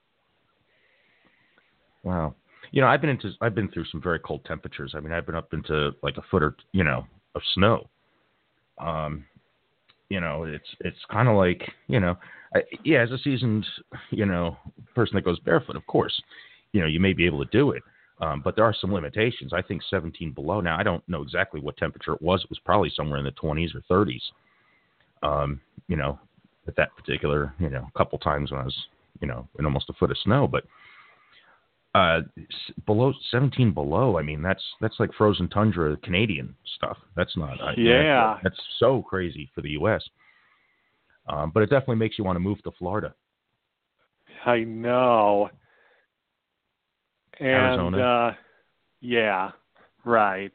Wow. You know, I've been into I've been through some very cold temperatures. I mean, I've been up into like a foot or you know of snow. Um, you know, it's it's kind of like you know, I, yeah, as a seasoned you know person that goes barefoot, of course, you know, you may be able to do it, um, but there are some limitations. I think seventeen below. Now, I don't know exactly what temperature it was. It was probably somewhere in the twenties or thirties. Um, you know, at that particular you know couple times when I was you know in almost a foot of snow, but. Uh, below seventeen below. I mean, that's that's like frozen tundra Canadian stuff. That's not. Uh, yeah. That's, that's so crazy for the U S. Um, but it definitely makes you want to move to Florida. I know. And, Arizona. Uh, yeah, right.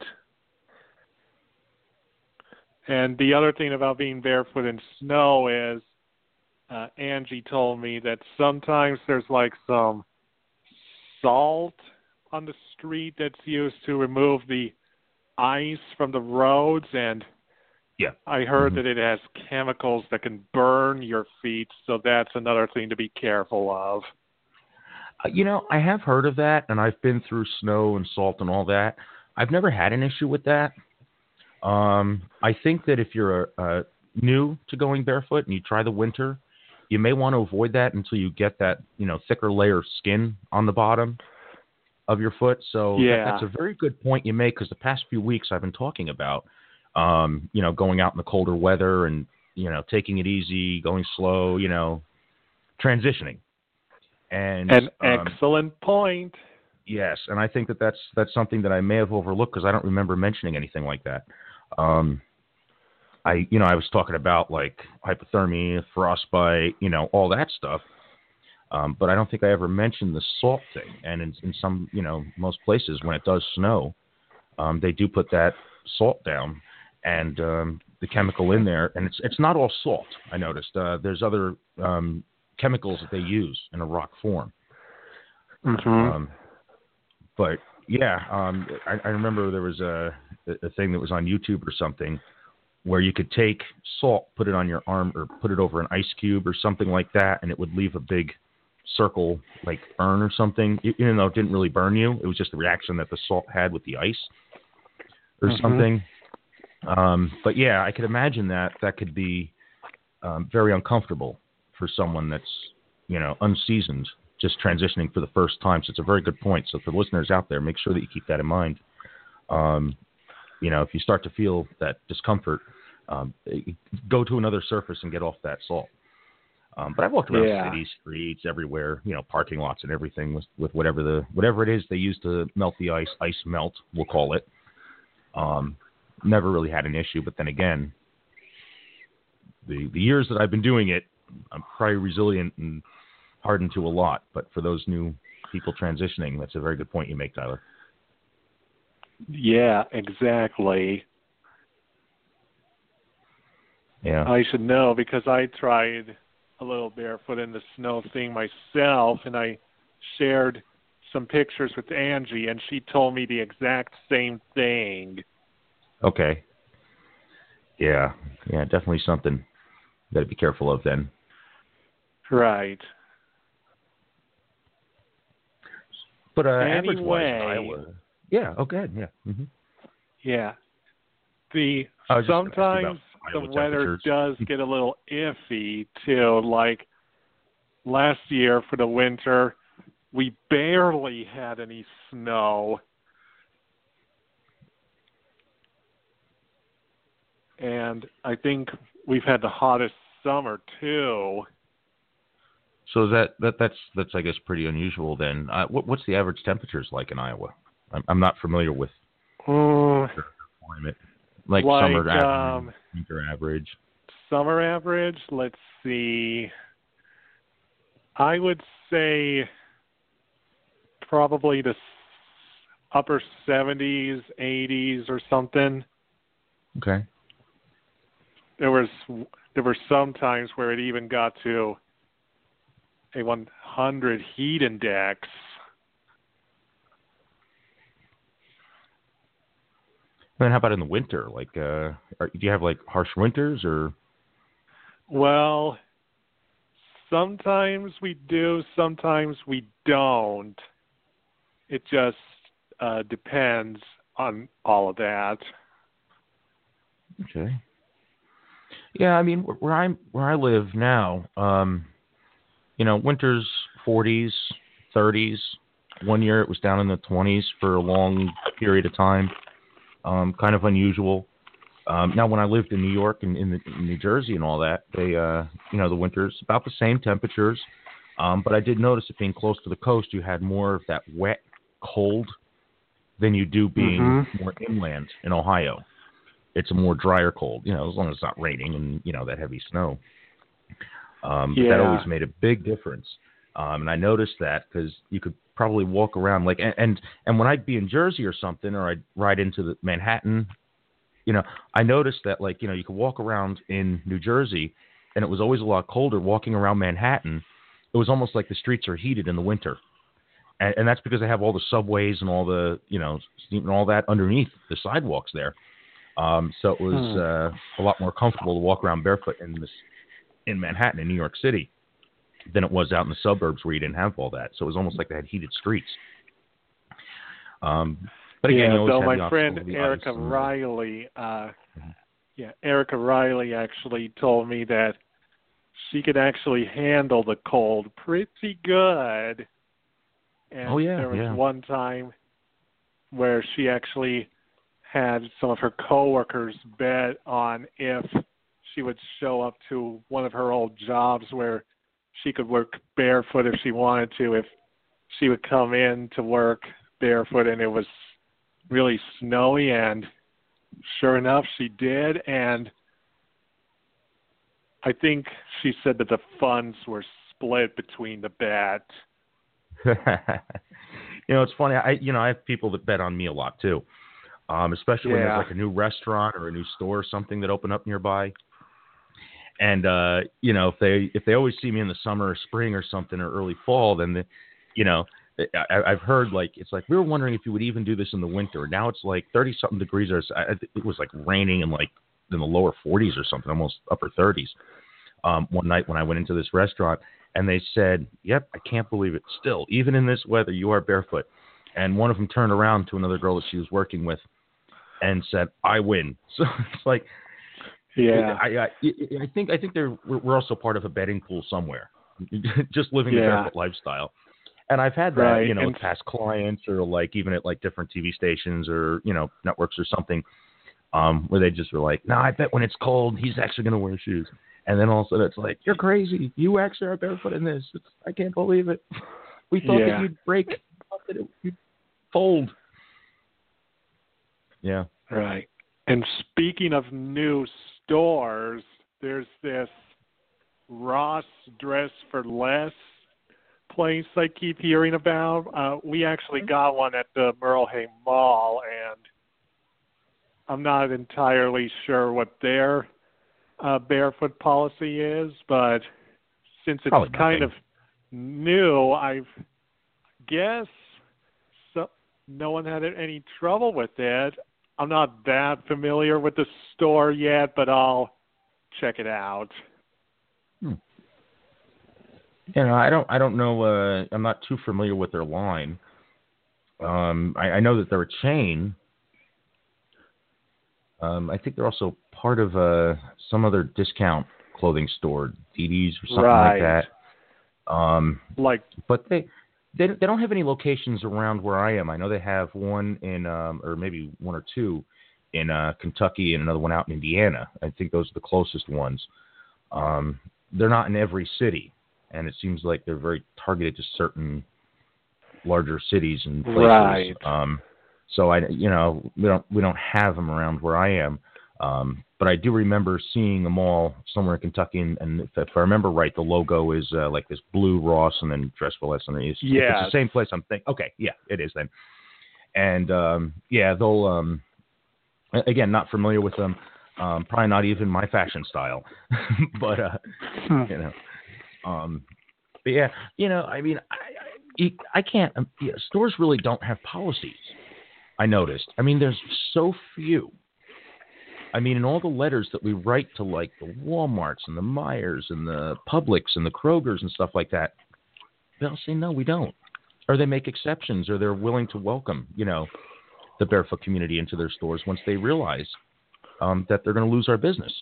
And the other thing about being barefoot in snow is uh, Angie told me that sometimes there's like some salt on the street that's used to remove the ice from the roads, and yeah, I heard mm-hmm. that it has chemicals that can burn your feet, so that's another thing to be careful of. Uh, you know, I have heard of that, and I've been through snow and salt and all that. I've never had an issue with that. Um, I think that if you're uh, new to going barefoot and you try the winter, you may want to avoid that until you get that, you know, thicker layer of skin on the bottom of your foot. So yeah. that, that's a very good point you make, because the past few weeks I've been talking about, um, you know, going out in the colder weather and, you know, taking it easy, going slow, you know, transitioning. And An um, excellent point. Yes, and I think that that's, that's something that I may have overlooked because I don't remember mentioning anything like that. Um I, you know, I was talking about like hypothermia, frostbite, you know, all that stuff. Um, but I don't think I ever mentioned the salt thing. And in, in some, you know, most places when it does snow, um, they do put that salt down and um, the chemical in there. And it's it's not all salt, I noticed. Uh, there's other um, chemicals that they use in a rock form. Mm-hmm. Um, but, yeah, um, I, I remember there was a, a thing that was on YouTube or something where you could take salt, put it on your arm, or put it over an ice cube or something like that, and it would leave a big circle like burn or something, even though it didn't really burn you. It was just the reaction that the salt had with the ice or mm-hmm. something. Um, but yeah, I could imagine that that could be um, very uncomfortable for someone that's, you know, unseasoned, just transitioning for the first time. So it's a very good point. So for the listeners out there, make sure that you keep that in mind. Um, you know, if you start to feel that discomfort, um, go to another surface and get off that salt. Um, but I've walked around yeah. cities, streets, everywhere, you know, parking lots and everything with, with whatever the whatever it is they use to melt the ice, ice melt, we'll call it. Um, never really had an issue, but then again, the the years that I've been doing it, I'm probably resilient and hardened to a lot. But for those new people transitioning, that's a very good point you make, Tyler. Yeah, exactly. Yeah, I should know because I tried a little barefoot in the snow thing myself, and I shared some pictures with Angie, and she told me the exact same thing. Okay. Yeah, yeah, definitely something you got to be careful of then. Right. But uh, anyway, average-wise in Iowa, yeah. Oh, good. Yeah. Mm-hmm. Yeah. The sometimes the weather does get a little iffy too. Like last year for the winter, we barely had any snow. And I think we've had the hottest summer too. So is that, that that's that's I guess pretty unusual then. Uh, what, what's the average temperatures like in Iowa? I'm, I'm not familiar with uh, the climate. Like, like summer average, um, winter average. Summer average. Let's see. I would say probably the upper seventies, eighties, or something. Okay. There was there were some times where it even got to a one hundred heat index. And then how about in the winter? Like, uh, are, do you have like harsh winters or? Well, sometimes we do, sometimes we don't. It just uh, depends on all of that. Okay. Yeah, I mean, where I'm where I live now, um, you know, winters forties, thirties. One year it was down in the twenties for a long period of time. Um, kind of unusual. Um, now, when I lived in New York and in, the, in New Jersey and all that, they, uh, you know, the winters about the same temperatures. Um, but I did notice that being close to the coast, you had more of that wet cold than you do being mm-hmm. more inland in Ohio. It's a more drier cold, you know, as long as it's not raining and, you know, that heavy snow. Um, but yeah. that always made a big difference. Um, and I noticed that because you could probably walk around like, and, and, and when I'd be in Jersey or something, or I'd ride into the Manhattan, you know, I noticed that like, you know, you could walk around in New Jersey and it was always a lot colder walking around Manhattan. It was almost like the streets are heated in the winter. And, and that's because they have all the subways and all the, you know, and all that underneath the sidewalks there. Um, so it was uh, a lot more comfortable to walk around barefoot in this, in Manhattan, in New York City, than it was out in the suburbs where you didn't have all that. So it was almost like they had heated streets. Um, but again, yeah, you always so have my the friend of the Erica Riley, uh, mm-hmm. yeah, Erica Riley actually told me that she could actually handle the cold pretty good. And oh, yeah, there was yeah. one time where she actually had some of her coworkers bet on if she would show up to one of her old jobs where she could work barefoot if she wanted to, if she would come in to work barefoot and it was really snowy, and sure enough she did, and I think she said that the funds were split between the bet. You know, it's funny. I you know I have people that bet on me a lot too, um, especially when yeah. there's like a new restaurant or a new store or something that open up nearby. And uh, you know, if they if they always see me in the summer or spring or something or early fall, then the, you know, I, I've heard like it's like we were wondering if you would even do this in the winter. Now it's like thirty something degrees, or I, it was like raining and like in the lower forties or something, almost upper thirties. Um, one night when I went into this restaurant, And they said, yep, I can't believe it. Still, even in this weather, you are barefoot. And one of them turned around to another girl that she was working with and said, I win. So it's like, yeah, I, I, I think I think they're, we're also part of a betting pool somewhere, just living yeah. the barefoot lifestyle. And I've had that, right. you know, and with past clients or like even at like different T V stations or, you know, networks or something, um, where they just were like, no, I bet when it's cold, he's actually going to wear shoes. And then all of a sudden it's like, you're crazy. You actually are barefoot in this. It's, I can't believe it. We thought yeah. that you'd break. We thought that it, you'd fold. Yeah. Right. And speaking of new stores, there's this Ross Dress for Less place I keep hearing about. Uh, we actually got one at the Merlehaven Mall, and I'm not entirely sure what their uh, barefoot policy is, but since it's Probably kind nothing. of new, I guess so, no one had any trouble with it. I'm not that familiar with the store yet, but I'll check it out. Hmm. You know, I don't, I don't know. Uh, I'm not too familiar with their line. Um, I, I know that they're a chain. Um, I think they're also part of uh, some other discount clothing store, D D's or something right. like that. Um, like, but they, they they don't have any locations around where I am. I know they have one in, um, or maybe one or two in uh, Kentucky and another one out in Indiana. I think those are the closest ones. Um, they're not in every city. And it seems like they're very targeted to certain larger cities and places. Right. Um, so I, you know, we don't we don't have them around where I am. Um, but I do remember seeing them all somewhere in Kentucky, and, and if, if I remember right, the logo is uh, like this blue Ross and then Dress for Less underneath. Yeah. It's the same place. I'm thinking. Okay, yeah, it is then. And um, yeah, they'll um, again not familiar with them. Um, probably not even my fashion style, but uh, hmm. you know. Um, but yeah, you know, I mean, I, I, I can't, um, yeah, stores really don't have policies. I noticed. I mean, there's so few. I mean, in all the letters that we write to like the Walmarts and the Myers and the Publix and the Krogers and stuff like that, they'll say, no, we don't. Or they make exceptions, or they're willing to welcome, you know, the barefoot community into their stores once they realize um, that they're going to lose our business.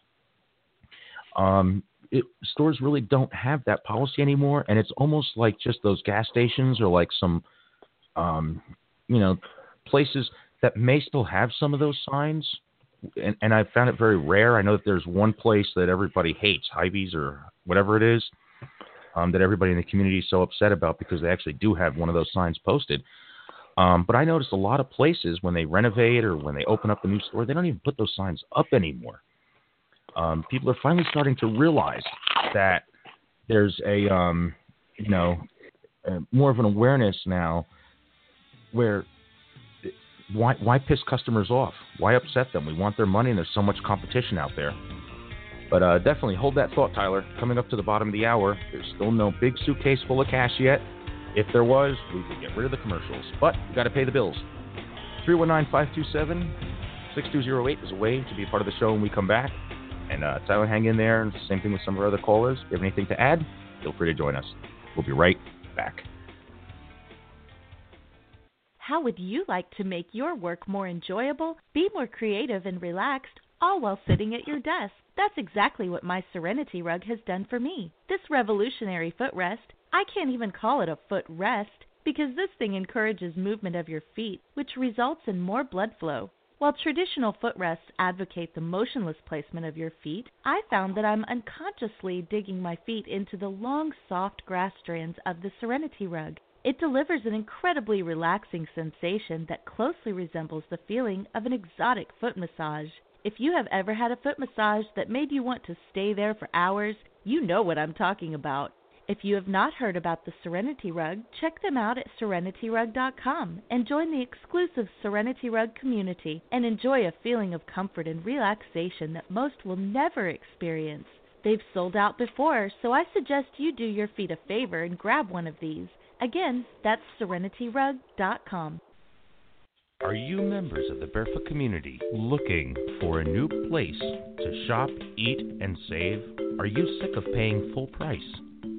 Um, It, stores really don't have that policy anymore, and it's almost like just those gas stations or like some, um, you know, places that may still have some of those signs, and, and I found it very rare. I know that there's one place that everybody hates, Hy-Vee's or whatever it is, um, that everybody in the community is so upset about because they actually do have one of those signs posted. Um, but I noticed a lot of places when they renovate or when they open up a new store, they don't even put those signs up anymore. Um, people are finally starting to realize that there's a, um, you know, uh, more of an awareness now where why why piss customers off? Why upset them? We want their money, and there's so much competition out there. But uh, definitely hold that thought, Tyler. Coming up to the bottom of the hour, there's still no big suitcase full of cash yet. If there was, we could get rid of the commercials. But you got to pay the bills. three one nine, five two seven, six two zero eight is a way to be a part of the show when we come back. And uh, Tyler, hang in there. And same thing with some of our other callers. If you have anything to add, feel free to join us. We'll be right back. How would you like to make your work more enjoyable, be more creative and relaxed, all while sitting at your desk? That's exactly what my Serenity Rug has done for me. This revolutionary footrest, I can't even call it a footrest because this thing encourages movement of your feet, which results in more blood flow. While traditional footrests advocate the motionless placement of your feet, I found that I'm unconsciously digging my feet into the long, soft grass strands of the Serenity Rug. It delivers an incredibly relaxing sensation that closely resembles the feeling of an exotic foot massage. If you have ever had a foot massage that made you want to stay there for hours, you know what I'm talking about. If you have not heard about the Serenity Rug, check them out at serenity rug dot com and join the exclusive Serenity Rug community and enjoy a feeling of comfort and relaxation that most will never experience. They've sold out before, so I suggest you do your feet a favor and grab one of these. Again, that's serenity rug dot com. Are you members of the Barefoot community looking for a new place to shop, eat, and save? Are you sick of paying full price?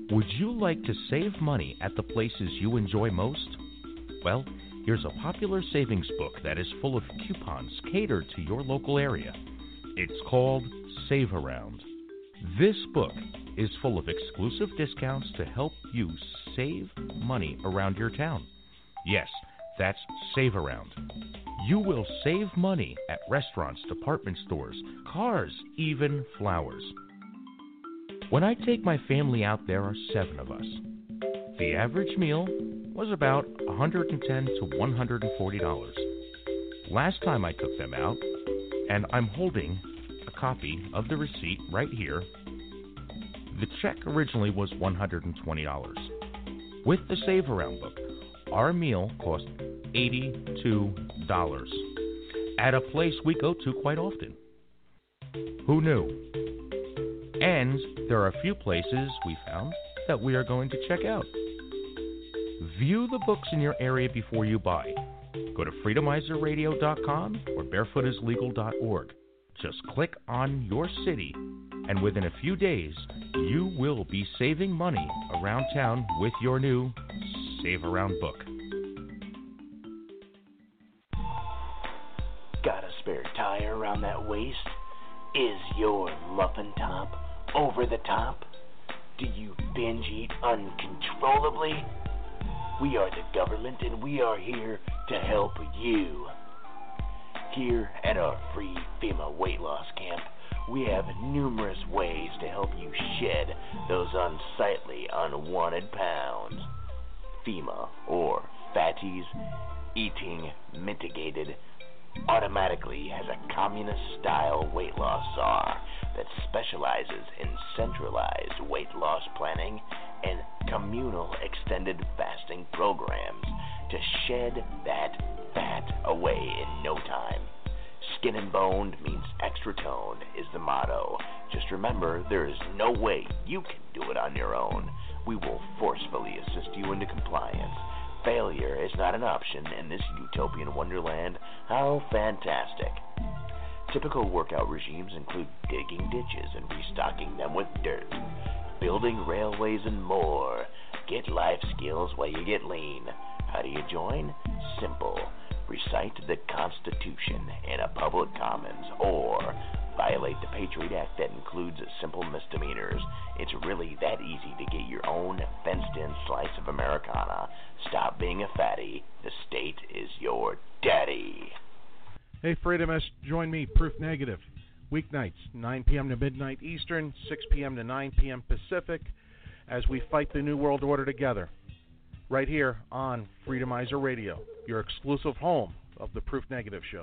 Would you like to save money at the places you enjoy most? Well, here's a popular savings book that is full of coupons catered to your local area. It's called Save Around. This book is full of exclusive discounts to help you save money around your town. Yes, that's Save Around. You will save money at restaurants, department stores, cars, even flowers. When I take my family out, there are seven of us. The average meal was about one hundred ten to one hundred forty dollars. Last time I took them out, and I'm holding a copy of the receipt right here, the check originally was one hundred twenty dollars. With the Save Around book, our meal cost eighty-two dollars at a place we go to quite often. Who knew? And there are a few places we found that we are going to check out. View the books in your area before you buy. Go to freedomizer radio dot com or barefoot is legal dot org. Just click on your city, and within a few days, you will be saving money around town with your new Save Around book. Got a spare tire around that waist? Is your muffin top over the top? Do you binge eat uncontrollably? We are the government, and we are here to help you. Here at our free FEMA weight loss camp, we have numerous ways to help you shed those unsightly, unwanted pounds. FEMA, or Fatties Eating Mitigated, automatically has a communist-style weight loss czar that specializes in centralized weight loss planning and communal extended fasting programs to shed that fat away in no time. Skin and boned means extra toned is the motto. Just remember, there is no way you can do it on your own. We will forcefully assist you into compliance. Failure is not an option in this utopian wonderland. How fantastic. Typical workout regimes include digging ditches and restocking them with dirt, building railways and more. Get life skills while you get lean. How do you join? Simple. Recite the Constitution in a public commons, or violate the Patriot Act that includes simple misdemeanors. It's really that easy to get your own fenced-in slice of Americana. Stop being a fatty. The state is your daddy. Hey, Freedomists, join me, Proof Negative, weeknights, nine p.m. to midnight Eastern, six p.m. to nine p.m. Pacific, as we fight the New World Order together, right here on Freedomizer Radio, your exclusive home of the Proof Negative Show.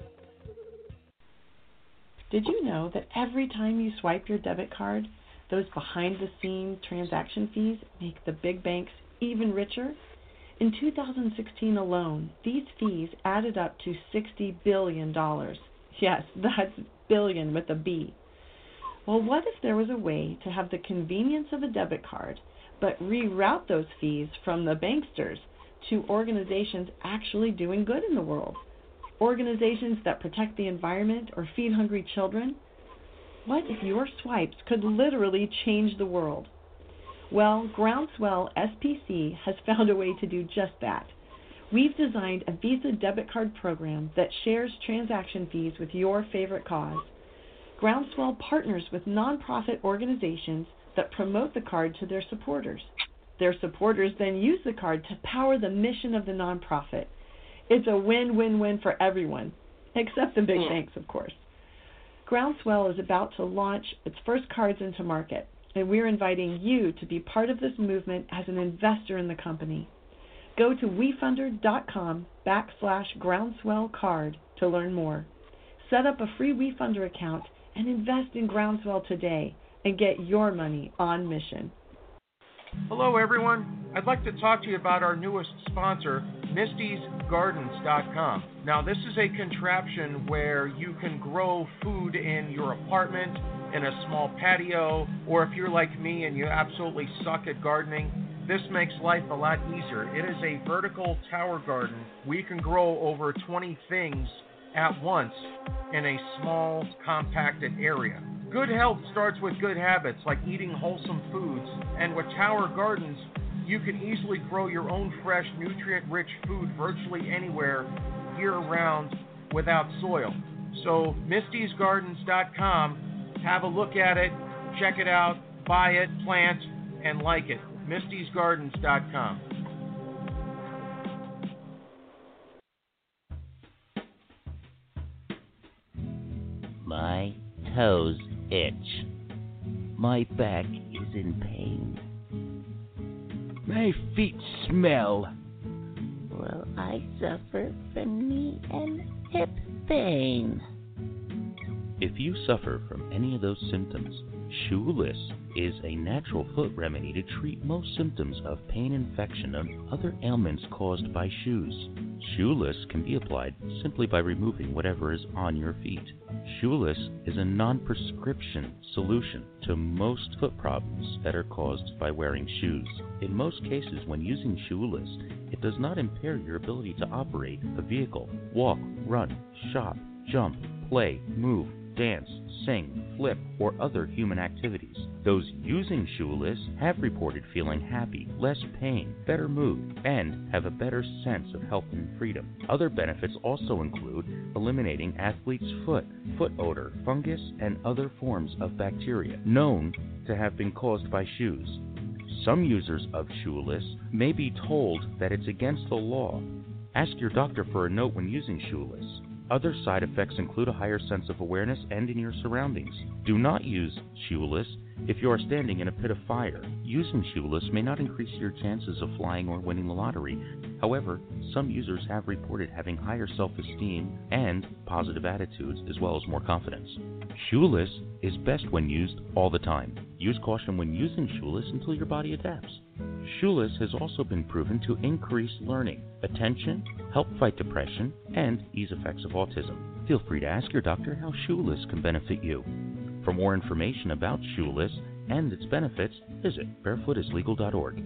Did you know that every time you swipe your debit card, those behind-the-scenes transaction fees make the big banks even richer? In two thousand sixteen alone, these fees added up to sixty billion dollars. Yes, that's billion with a B. Well, what if there was a way to have the convenience of a debit card, but reroute those fees from the banksters to organizations actually doing good in the world? Organizations that protect the environment or feed hungry children? What if your swipes could literally change the world? Well, Groundswell S P C has found a way to do just that. We've designed a Visa debit card program that shares transaction fees with your favorite cause. Groundswell partners with nonprofit organizations that promote the card to their supporters. Their supporters then use the card to power the mission of the nonprofit. It's a win-win-win for everyone, except the big yeah. banks, of course. Groundswell is about to launch its first cards into market, and we're inviting you to be part of this movement as an investor in the company. Go to WeFunder.com backslash Groundswell card to learn more. Set up a free WeFunder account and invest in Groundswell today and get your money on mission. Hello, everyone. I'd like to talk to you about our newest sponsor, Misty's Gardens dot com. Now, this is a contraption where you can grow food in your apartment, in a small patio, or if you're like me and you absolutely suck at gardening, this makes life a lot easier. It is a vertical tower garden. We can grow over twenty things at once in a small, compacted area. Good health starts with good habits, like eating wholesome foods. And with Tower Gardens, you can easily grow your own fresh, nutrient-rich food virtually anywhere, year-round, without soil. So, Misty's Gardens dot com, have a look at it, check it out, buy it, plant, and like it. Misty's Gardens dot com. My toes itch. My back is in pain. My feet smell. Well, I suffer from knee and hip pain. If you suffer from any of those symptoms, Shoeless is a natural foot remedy to treat most symptoms of pain, infection, and other ailments caused by shoes. Shoeless can be applied simply by removing whatever is on your feet. Shoeless is a non-prescription solution to most foot problems that are caused by wearing shoes. In most cases, when using Shoeless, it does not impair your ability to operate a vehicle, walk, run, shop, jump, play, move, dance, sing, flip, or other human activities. Those using Shoeless have reported feeling happy, less pain, better mood, and have a better sense of health and freedom. Other benefits also include eliminating athlete's foot, foot odor, fungus, and other forms of bacteria known to have been caused by shoes. Some users of Shoeless may be told that it's against the law. Ask your doctor for a note when using Shoeless. Other side effects include a higher sense of awareness and in your surroundings. Do not use Shoeless if you are standing in a pit of fire. Using Shoeless may not increase your chances of flying or winning the lottery. However, some users have reported having higher self-esteem and positive attitudes, as well as more confidence. Shoeless is best when used all the time. Use caution when using Shoeless until your body adapts. Shoeless has also been proven to increase learning, attention, help fight depression, and ease effects of autism. Feel free to ask your doctor how Shoeless can benefit you. For more information about Shoeless and its benefits, visit barefoot is legal dot org.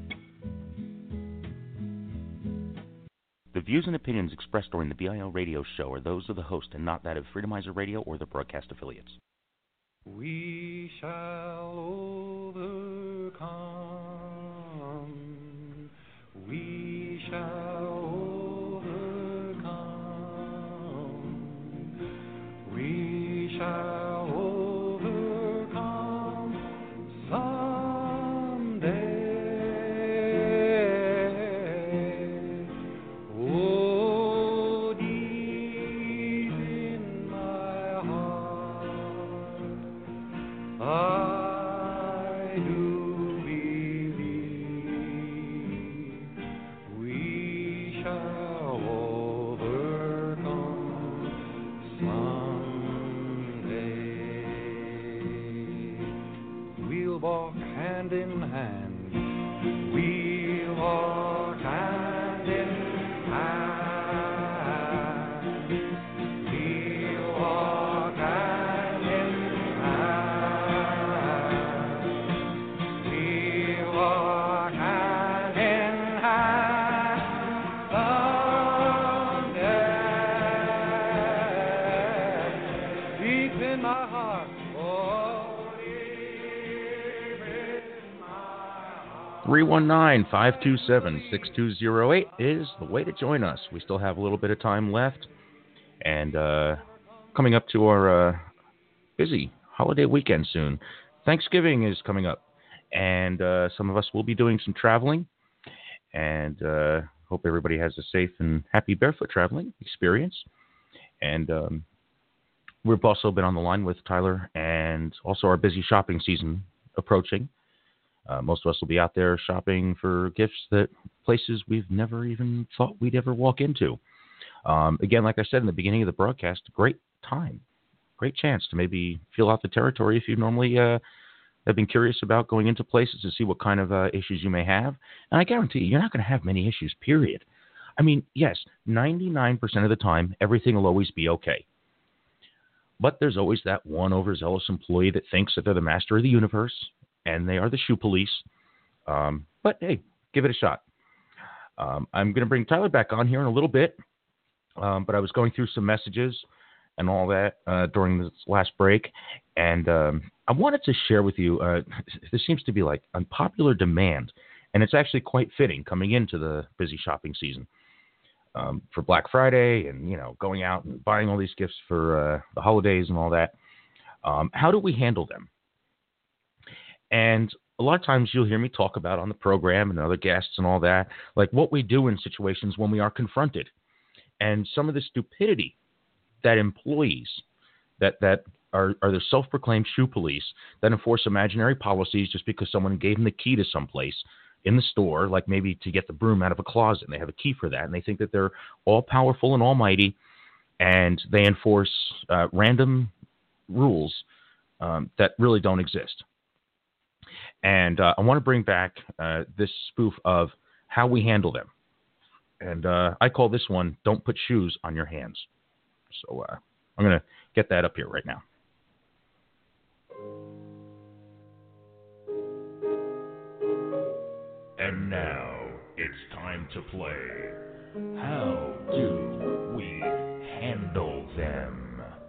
The views and opinions expressed during the B I L radio show are those of the host and not that of Freedomizer Radio or the broadcast affiliates. We shall overcome. We shall overcome. We shall overcome someday. Oh, deep in my heart, I do believe we shall overcome someday. We'll walk hand in hand. We'll walk hand in hand. We'll walk hand in hand. We'll walk hand in hand someday. Deep in my heart, oh, deep in my heart. three one nine, five two seven, six two zero eight is the way to join us. We still have a little bit of time left, and uh, coming up to our uh, busy holiday weekend soon. Thanksgiving is coming up, and uh, some of us will be doing some traveling, and uh, hope everybody has a safe and happy barefoot traveling experience. And um, we've also been on the line with Tyler, and also our busy shopping season approaching. Uh, most of us will be out there shopping for gifts that places we've never even thought we'd ever walk into. Um, again, like I said in the beginning of the broadcast, great time, great chance to maybe feel out the territory if you normally uh, have been curious about going into places to see what kind of uh, issues you may have. And I guarantee you, you're not going to have many issues, period. I mean, yes, ninety-nine percent of the time, everything will always be okay. But there's always that one overzealous employee that thinks that they're the master of the universe, and they are the shoe police. Um, but hey, give it a shot. Um, I'm going to bring Tyler back on here in a little bit, um, but I was going through some messages and all that uh, during this last break. And um, I wanted to share with you, uh, this seems to be like unpopular demand, and it's actually quite fitting coming into the busy shopping season um, for Black Friday and, you know, going out and buying all these gifts for uh, the holidays and all that. Um, how do we handle them? And a lot of times you'll hear me talk about on the program and other guests and all that, like what we do in situations when we are confronted. And some of the stupidity that employees that, that are, are the self-proclaimed shoe police that enforce imaginary policies just because someone gave them the key to someplace in the store, like maybe to get the broom out of a closet, and they have a key for that, and they think that they're all-powerful and almighty, and they enforce uh, random rules um, that really don't exist. And uh, I want to bring back uh, this spoof of how we handle them. And uh, I call this one, Don't Put Shoes on Your Hands. So uh, I'm going to get that up here right now. And now it's time to play. How do we handle them?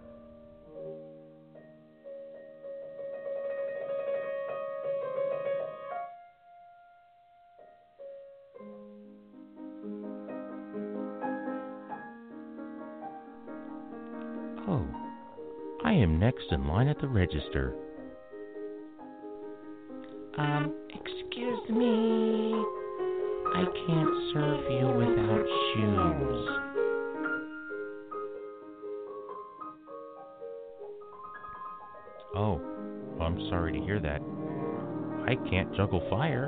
Oh, I am next in line at the register. Um, excuse me. I can't serve you without shoes. Oh, well, I'm sorry to hear that. I can't juggle fire.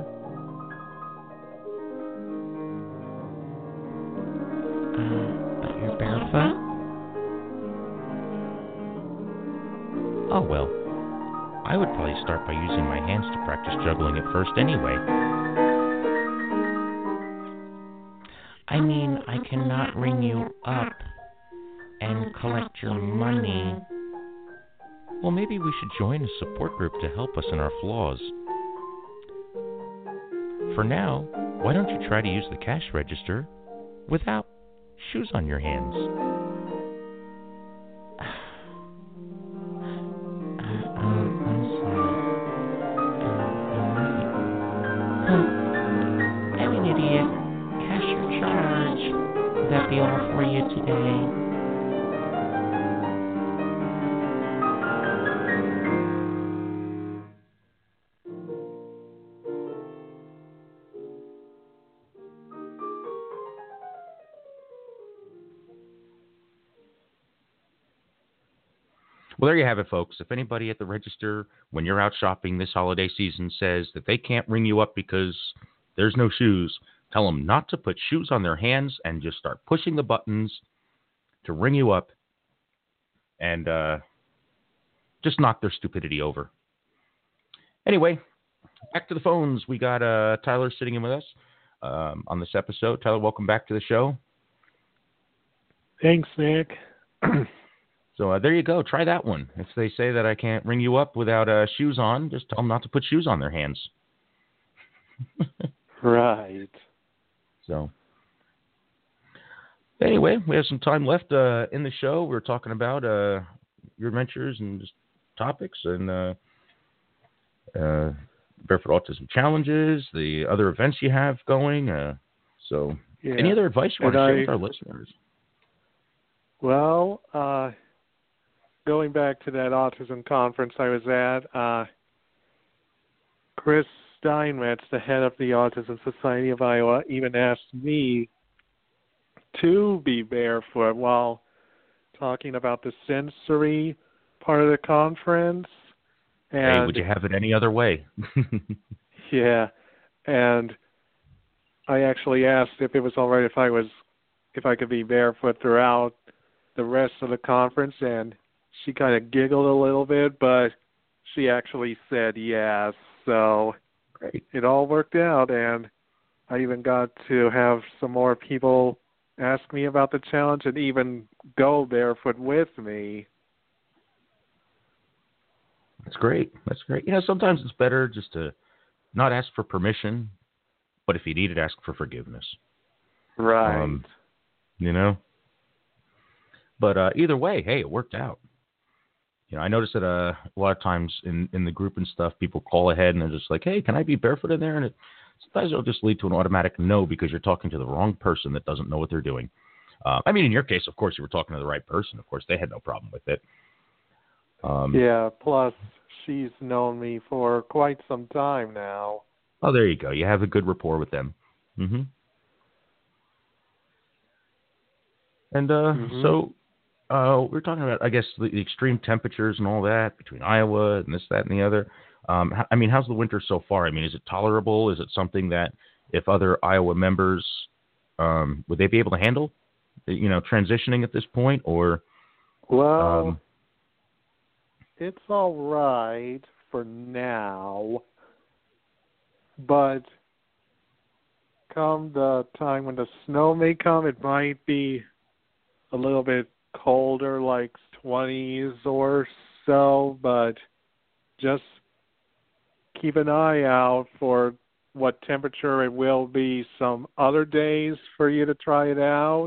Uh, but you're barefoot? Oh, well, I would probably start by using my hands to practice juggling at first anyway. I mean, I cannot ring you up and collect your money. Well, maybe we should join a support group to help us in our flaws. For now, why don't you try to use the cash register without shoes on your hands? Well, there you have it, folks. If anybody at the register, when you're out shopping this holiday season, says that they can't ring you up because there's no shoes, tell them not to put shoes on their hands and just start pushing the buttons to ring you up and uh, just knock their stupidity over. Anyway, back to the phones. We got uh, Tyler sitting in with us um, on this episode. Tyler, welcome back to the show. Thanks, Nick. So uh, there you go. Try that one. If they say that I can't ring you up without uh, shoes on, just tell them not to put shoes on their hands. Right. So anyway, we have some time left uh, in the show. We're talking about uh, your adventures and just topics and uh, uh, Barefoot Autism Challenges, the other events you have going. Uh, so yeah. Any other advice you want and to share I, with our listeners? Well, uh, going back to that autism conference I was at, uh, Chris Steinmetz, the head of the Autism Society of Iowa, even asked me to be barefoot while talking about the sensory part of the conference. And hey, would you have it any other way? Yeah, and I actually asked if it was all right if I was, if I could be barefoot throughout the rest of the conference, and she kind of giggled a little bit, but she actually said yes. So great. It all worked out, and I even got to have some more people ask me about the challenge and even go barefoot with me. That's great. That's great. You know, sometimes it's better just to not ask for permission, but if you need it, ask for forgiveness. Right. Um, you know? But uh, either way, hey, it worked out. You know, I noticed that uh, a lot of times in, in the group and stuff, people call ahead and they're just like, hey, can I be barefoot in there? And it, sometimes it'll just lead to an automatic no because you're talking to the wrong person that doesn't know what they're doing. Uh, I mean, in your case, of course, you were talking to the right person. Of course, they had no problem with it. Um, yeah, plus she's known me for quite some time now. Oh, there you go. You have a good rapport with them. Mm-hmm. And uh, mm-hmm. so uh, we're talking about, I guess, the, the extreme temperatures and all that between Iowa and this, that, and the other. Um, how, I mean, how's the winter so far? I mean, is it tolerable? Is it something that if other Iowa members, um, would they be able to handle, you know, transitioning at this point? Or Well, um, it's all right for now, but come the time when the snow may come, it might be a little bit colder, like twenties or so, but just keep an eye out for what temperature it will be some other days for you to try it out.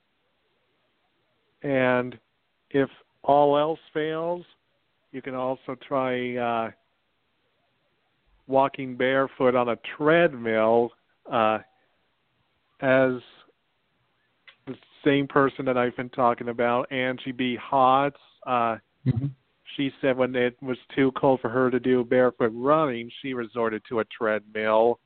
And if all else fails, you can also try uh, walking barefoot on a treadmill, uh, as the same person that I've been talking about, Angie B. Hotz, uh, mm-hmm. she said when it was too cold for her to do barefoot running, she resorted to a treadmill.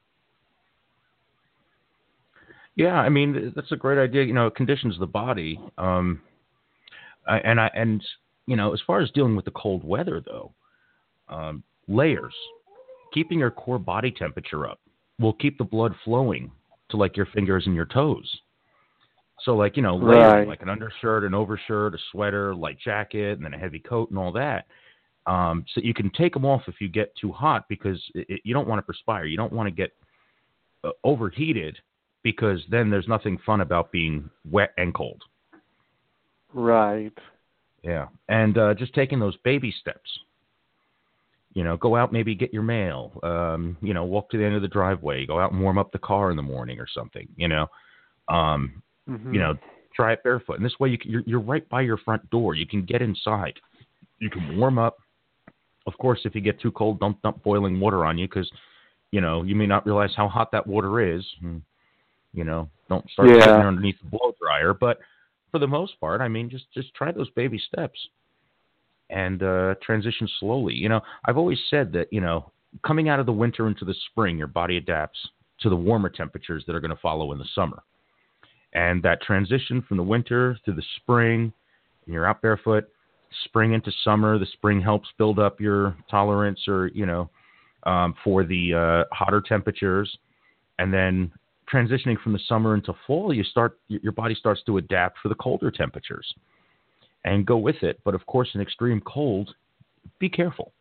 Yeah, I mean, that's a great idea. You know, it conditions the body. Um, I, and, I, and, you know, as far as dealing with the cold weather, though, um, layers, keeping your core body temperature up will keep the blood flowing to, like, your fingers and your toes. So, like, you know, layering, right. like an undershirt, an overshirt, a sweater, light jacket, and then a heavy coat and all that. Um, so you can take them off if you get too hot because it, it, you don't want to perspire. You don't want to get uh, overheated because then there's nothing fun about being wet and cold. Right. Yeah. And uh, just taking those baby steps. You know, go out, maybe get your mail, um, you know, walk to the end of the driveway, go out and warm up the car in the morning or something, you know, um, mm-hmm. you know, try it barefoot. And this way you can, you're, you're right by your front door. You can get inside. You can warm up. Of course, if you get too cold, don't dump boiling water on you because, you know, you may not realize how hot that water is. And, you know, don't start yeah. sitting underneath the blow dryer. But for the most part, I mean, just, just try those baby steps. And uh, transition slowly. You know, I've always said that, you know, coming out of the winter into the spring, your body adapts to the warmer temperatures that are going to follow in the summer. And that transition from the winter to the spring, and you're out barefoot, spring into summer, the spring helps build up your tolerance or, you know, um, for the uh, hotter temperatures. And then transitioning from the summer into fall, you start, your body starts to adapt for the colder temperatures. And go with it. But, of course, in extreme cold, be careful.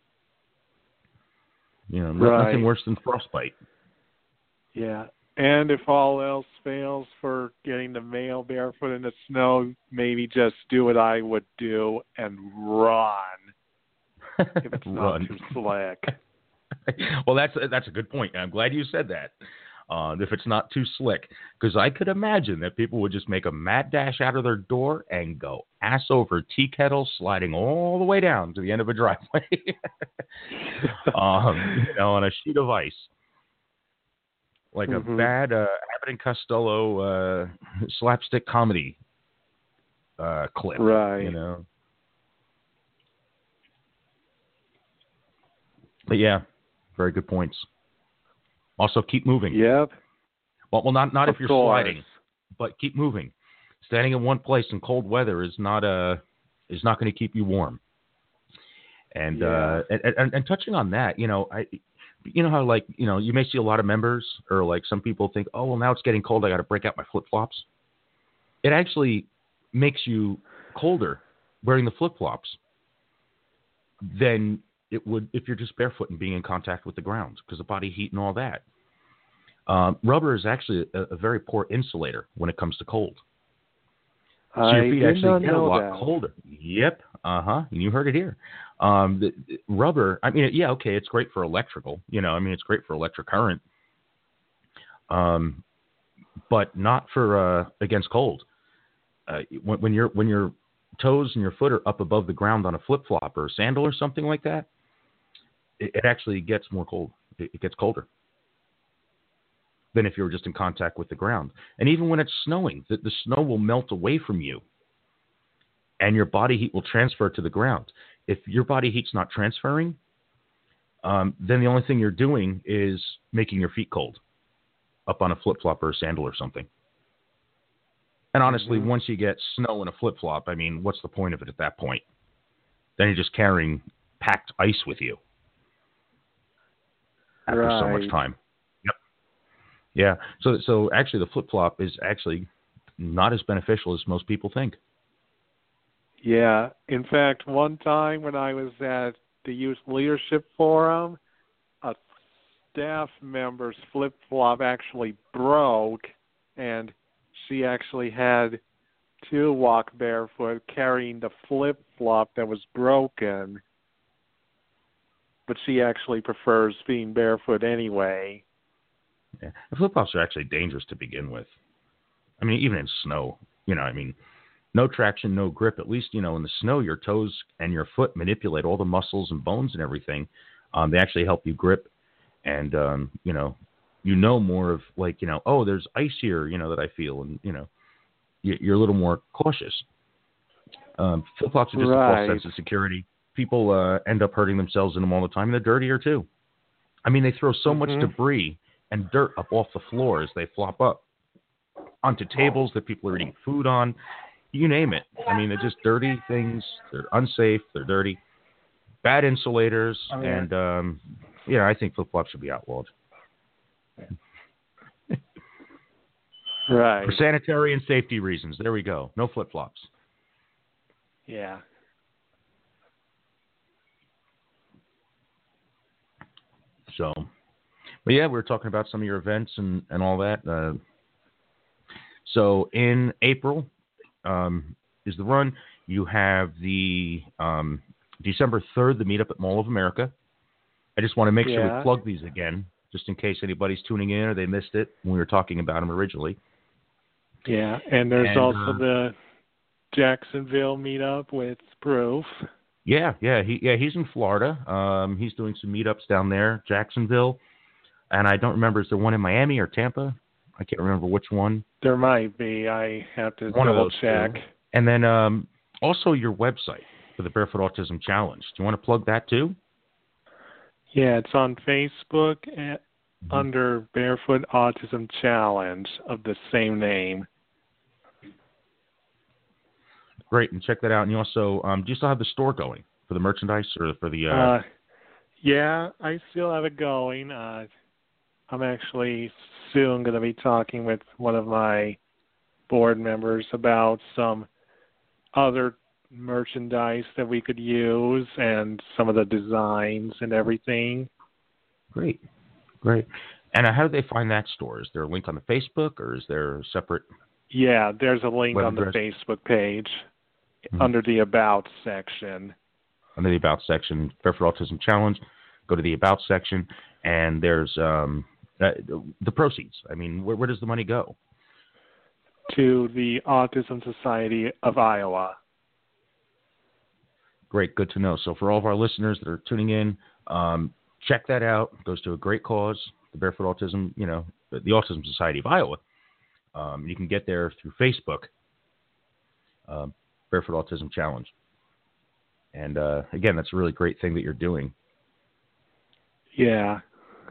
You know, right. nothing worse than frostbite. Yeah. And if all else fails for getting the mail barefoot in the snow, maybe just do what I would do and run if it's not run. too slick. Well, that's, that's a good point. I'm glad you said that. Uh, if it's not too slick, because I could imagine that people would just make a mad dash out of their door and go ass over tea kettle, sliding all the way down to the end of a driveway, um, you know, on a sheet of ice, like mm-hmm. a bad uh, Abbott and Costello uh, slapstick comedy uh, clip, right? You know. But yeah, very good points. Also, keep moving. Yep. Well, well, not not of if you're course. sliding, but keep moving. Standing in one place in cold weather is not uh is not going to keep you warm. And, yeah. uh, and, and and touching on that, you know, I, you know how like you know you may see a lot of members or like some people think, oh well, now it's getting cold, I got to break out my flip flops. It actually makes you colder wearing the flip flops than it would if you're just barefoot and being in contact with the ground because the body heat and all that. Um, rubber is actually a, a very poor insulator when it comes to cold. So I your feet did actually not get a know lot that. colder. Yep. Uh-huh. You heard it here. Um, the, the rubber, I mean, yeah, okay, it's great for electrical. You know, I mean, it's great for electric current. Um, but not for uh, against cold. uh, when, when your when your toes and your foot are up above the ground on a flip flop or a sandal or something like that, it, it actually gets more cold. It, it gets colder than if you were just in contact with the ground. And even when it's snowing, the, the snow will melt away from you, and your body heat will transfer to the ground. If your body heat's not transferring, um, then the only thing you're doing is making your feet cold up on a flip flop or a sandal or something. And honestly, mm-hmm. once you get snow in a flip-flop, I mean, what's the point of it at that point? Then you're just carrying packed ice with you after right. so much time. Yep. Yeah. So, so actually, the flip-flop is actually not as beneficial as most people think. Yeah. In fact, one time when I was at the Youth Leadership Forum, a staff member's flip-flop actually broke, and she actually had to walk barefoot carrying the flip-flop that was broken. But she actually prefers being barefoot anyway. Yeah. The flip-flops are actually dangerous to begin with. I mean, even in snow, you know, I mean, no traction, no grip. At least, you know, in the snow, your toes and your foot manipulate all the muscles and bones and everything. Um, they actually help you grip and, um, you know, you know more of like, you know, oh, there's ice here, you know, that I feel. And, you know, you're a little more cautious. Um, flip-flops are just right. a false sense of security. People uh, end up hurting themselves in them all the time. And they're dirtier, too. I mean, they throw so mm-hmm. much debris and dirt up off the floor as they flop up onto tables that people are eating food on. You name it. I mean, they're just dirty things. They're unsafe. They're dirty. Bad insulators. Oh, yeah. And, um, yeah, I think flip-flops should be outlawed. Right. For sanitary and safety reasons. There we go. No flip-flops. Yeah. So, but yeah, we were talking about some of your events and, and all that. Uh, so in April um, is the run. You have the um, December third, the meetup at Mall of America. I just want to make yeah. sure we plug these again, just in case anybody's tuning in or they missed it when we were talking about them originally. Yeah, and there's and, also uh, the Jacksonville meetup with Proof. Yeah, yeah, he yeah he's in Florida. Um, he's doing some meetups down there, Jacksonville, and I don't remember, is there one in Miami or Tampa? I can't remember which one. There might be. I have to one double check. Two. And then um, also your website for the Barefoot Autism Challenge. Do you want to plug that too? Yeah, it's on Facebook at, mm-hmm. under Barefoot Autism Challenge of the same name. Great, and check that out. And you also, um, do you still have the store going for the merchandise or for the? Uh... Uh, yeah, I still have it going. Uh, I'm actually soon going to be talking with one of my board members about some other merchandise that we could use and some of the designs and everything. Great, great. And uh, how do they find that store? Is there a link on the Facebook or is there a separate? Yeah, there's a link on address? the Facebook page mm-hmm. under the About section. Under the About section, Barefoot Autism Challenge. Go to the About section, and there's um, uh, the proceeds. I mean, where, where does the money go? To the Autism Society of Iowa. Great, good to know. So for all of our listeners that are tuning in, um, check that out. It goes to a great cause, the Barefoot Autism, you know, the, the Autism Society of Iowa. Um, you can get there through Facebook, uh, Barefoot Autism Challenge. And uh, again, that's a really great thing that you're doing. Yeah.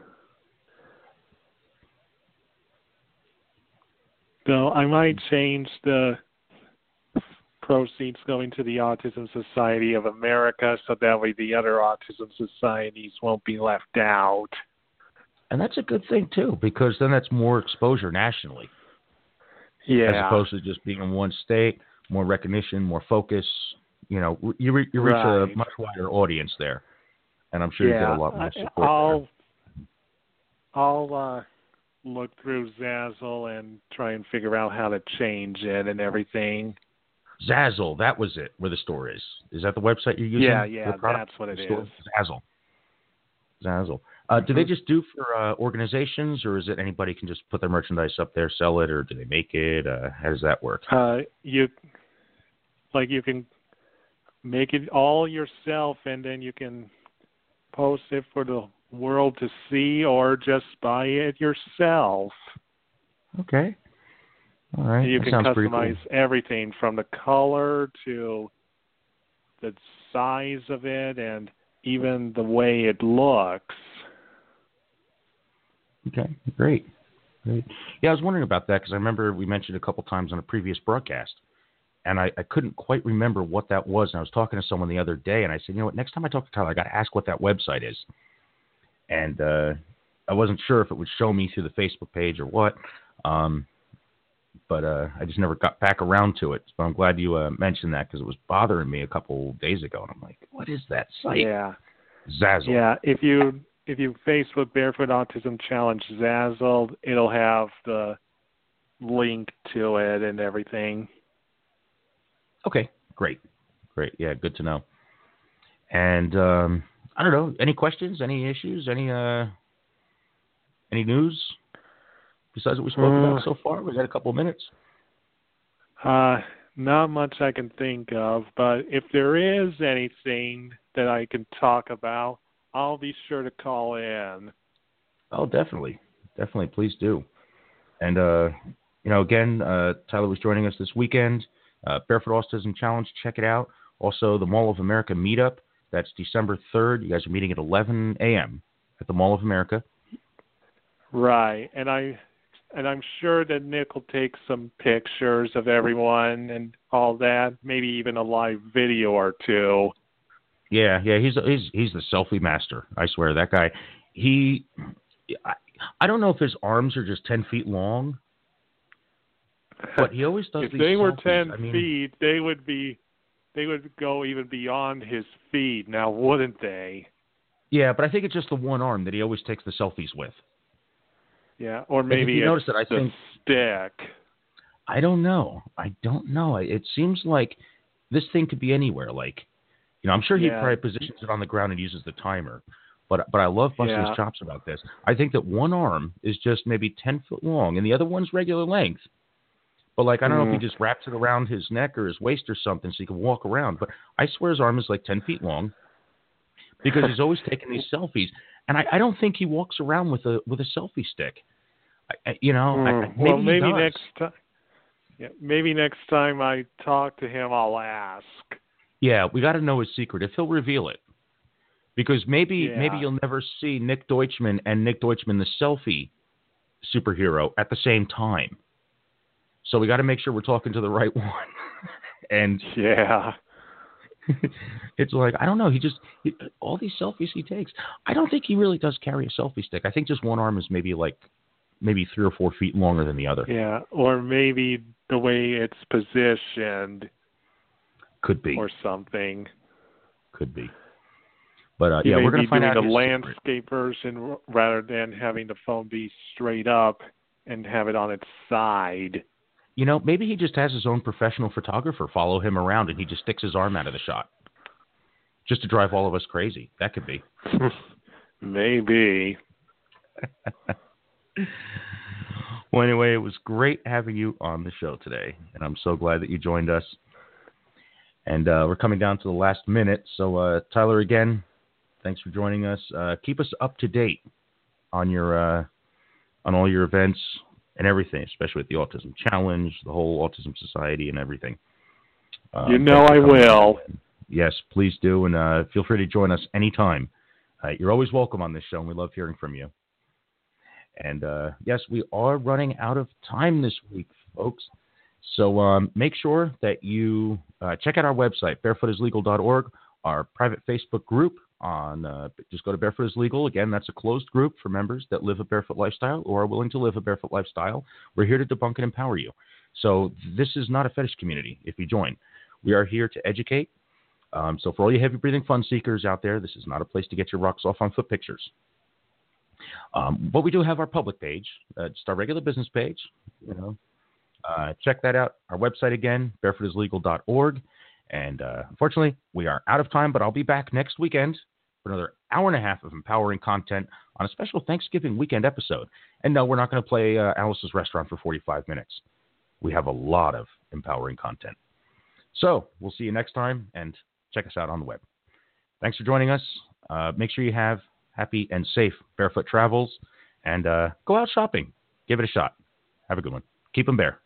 So I might change the proceeds going to the Autism Society of America so that way the other autism societies won't be left out. And that's a good thing, too, because then that's more exposure nationally. Yeah. As opposed to just being in one state, more recognition, more focus. You know, you, re- you reach right. a much wider audience there. And I'm sure yeah. you get a lot more support I'll, there. I'll uh, look through Zazzle and try and figure out how to change it and everything. Zazzle, that was it, where the store is. Is that the website you're using? Yeah, yeah, that's what it store? is. Zazzle. Zazzle. Uh, do they just do for uh, organizations, or is it anybody can just put their merchandise up there, sell it, or do they make it? Uh, how does that work? Uh, you like you can make it all yourself, and then you can post it for the world to see, or just buy it yourself. Okay. All right. And you that can sounds pretty customize cool. everything from the color to the size of it, and even the way it looks. Okay, great. Great. Yeah, I was wondering about that because I remember we mentioned a couple times on a previous broadcast, and I, I couldn't quite remember what that was. And I was talking to someone the other day, and I said, you know what, next time I talk to Tyler, I got to ask what that website is. And uh, I wasn't sure if it would show me through the Facebook page or what, um, but uh, I just never got back around to it. So I'm glad you uh, mentioned that because it was bothering me a couple days ago, and I'm like, what is that site? Yeah. Zazzle. Yeah, if you if you Facebook Barefoot Autism Challenge Zazzle, it'll have the link to it and everything. Okay, great. Great. Yeah, good to know. And um, I don't know, any questions, any issues, any uh, any news besides what we spoke uh, about so far? We got a couple of minutes. Uh, not much I can think of, but if there is anything that I can talk about, I'll be sure to call in. Oh, definitely. Definitely. Please do. And, uh, you know, again, uh, Tyler was joining us this weekend. Uh, Barefoot Autism Challenge, check it out. Also, the Mall of America meetup. That's December third. You guys are meeting at eleven a.m. at the Mall of America. Right. And, I, and I'm sure that Nick will take some pictures of everyone and all that, maybe even a live video or two. Yeah, yeah, he's he's he's the selfie master. I swear, that guy. He, I, I don't know if his arms are just ten feet long, but he always does if these they were selfies. ten I mean, feet, they would be, they would go even beyond his feet. Now, wouldn't they? Yeah, but I think it's just the one arm that he always takes the selfies with. Yeah, or Like, if maybe you it's notice that, I the think stick. I don't know. I don't know. It seems like this thing could be anywhere. Like, you know, I'm sure he Yeah. probably positions it on the ground and uses the timer. But but I love busting Yeah. his chops about this. I think that one arm is just maybe ten foot long, and the other one's regular length. But, like, I don't know if Mm. he just wraps it around his neck or his waist or something so he can walk around. But I swear his arm is like ten feet long because he's always taking these selfies. And I, I don't think he walks around with a with a selfie stick. I, I, you know, Mm. I, maybe well, he maybe does. next time. Yeah, maybe next time I talk to him, I'll ask. Yeah, we got to know his secret if he'll reveal it, because maybe Yeah. maybe you'll never see Nick Deutschman and Nick Deutschman the selfie superhero at the same time. So we got to make sure we're talking to the right one. And yeah, it's like, I don't know. He just he, all these selfies he takes. I don't think he really does carry a selfie stick. I think just one arm is maybe like maybe three or four feet longer than the other. yeah, or maybe the way it's positioned. Could be. Or something. Could be. But uh, he yeah, may we're going be to find doing out the his landscape secret. version rather than having the phone be straight up and have it on its side. You know, maybe he just has his own professional photographer follow him around, and he just sticks his arm out of the shot, just to drive all of us crazy. That could be. Maybe. Well, anyway, it was great having you on the show today, and I'm so glad that you joined us. And uh, we're coming down to the last minute. So, uh, Tyler, again, thanks for joining us. Uh, keep us up to date on your uh, on all your events and everything, especially with the Autism Challenge, the whole Autism Society, and everything. Uh, you know I will. Yes, please do, and uh, feel free to join us anytime. Uh, you're always welcome on this show, and we love hearing from you. And, uh, yes, we are running out of time this week, folks. So um, make sure that you uh, check out our website, barefoot is legal dot org, our private Facebook group. On uh, just go to Barefoot is Legal. Again, that's a closed group for members that live a barefoot lifestyle or are willing to live a barefoot lifestyle. We're here to debunk and empower you. So this is not a fetish community if you join. We are here to educate. Um, so for all you heavy-breathing fun seekers out there, this is not a place to get your rocks off on foot pictures. Um, but we do have our public page. Uh, just our regular business page. You know, uh, check that out. Our website again, barefoot is legal dot org. And uh, unfortunately, we are out of time, but I'll be back next weekend for another hour and a half of empowering content on a special Thanksgiving weekend episode. And no, we're not going to play uh, Alice's Restaurant for forty-five minutes. We have a lot of empowering content. So we'll see you next time, and check us out on the web. Thanks for joining us. Uh, make sure you have happy and safe barefoot travels, and uh, go out shopping. Give it a shot. Have a good one. Keep them bare.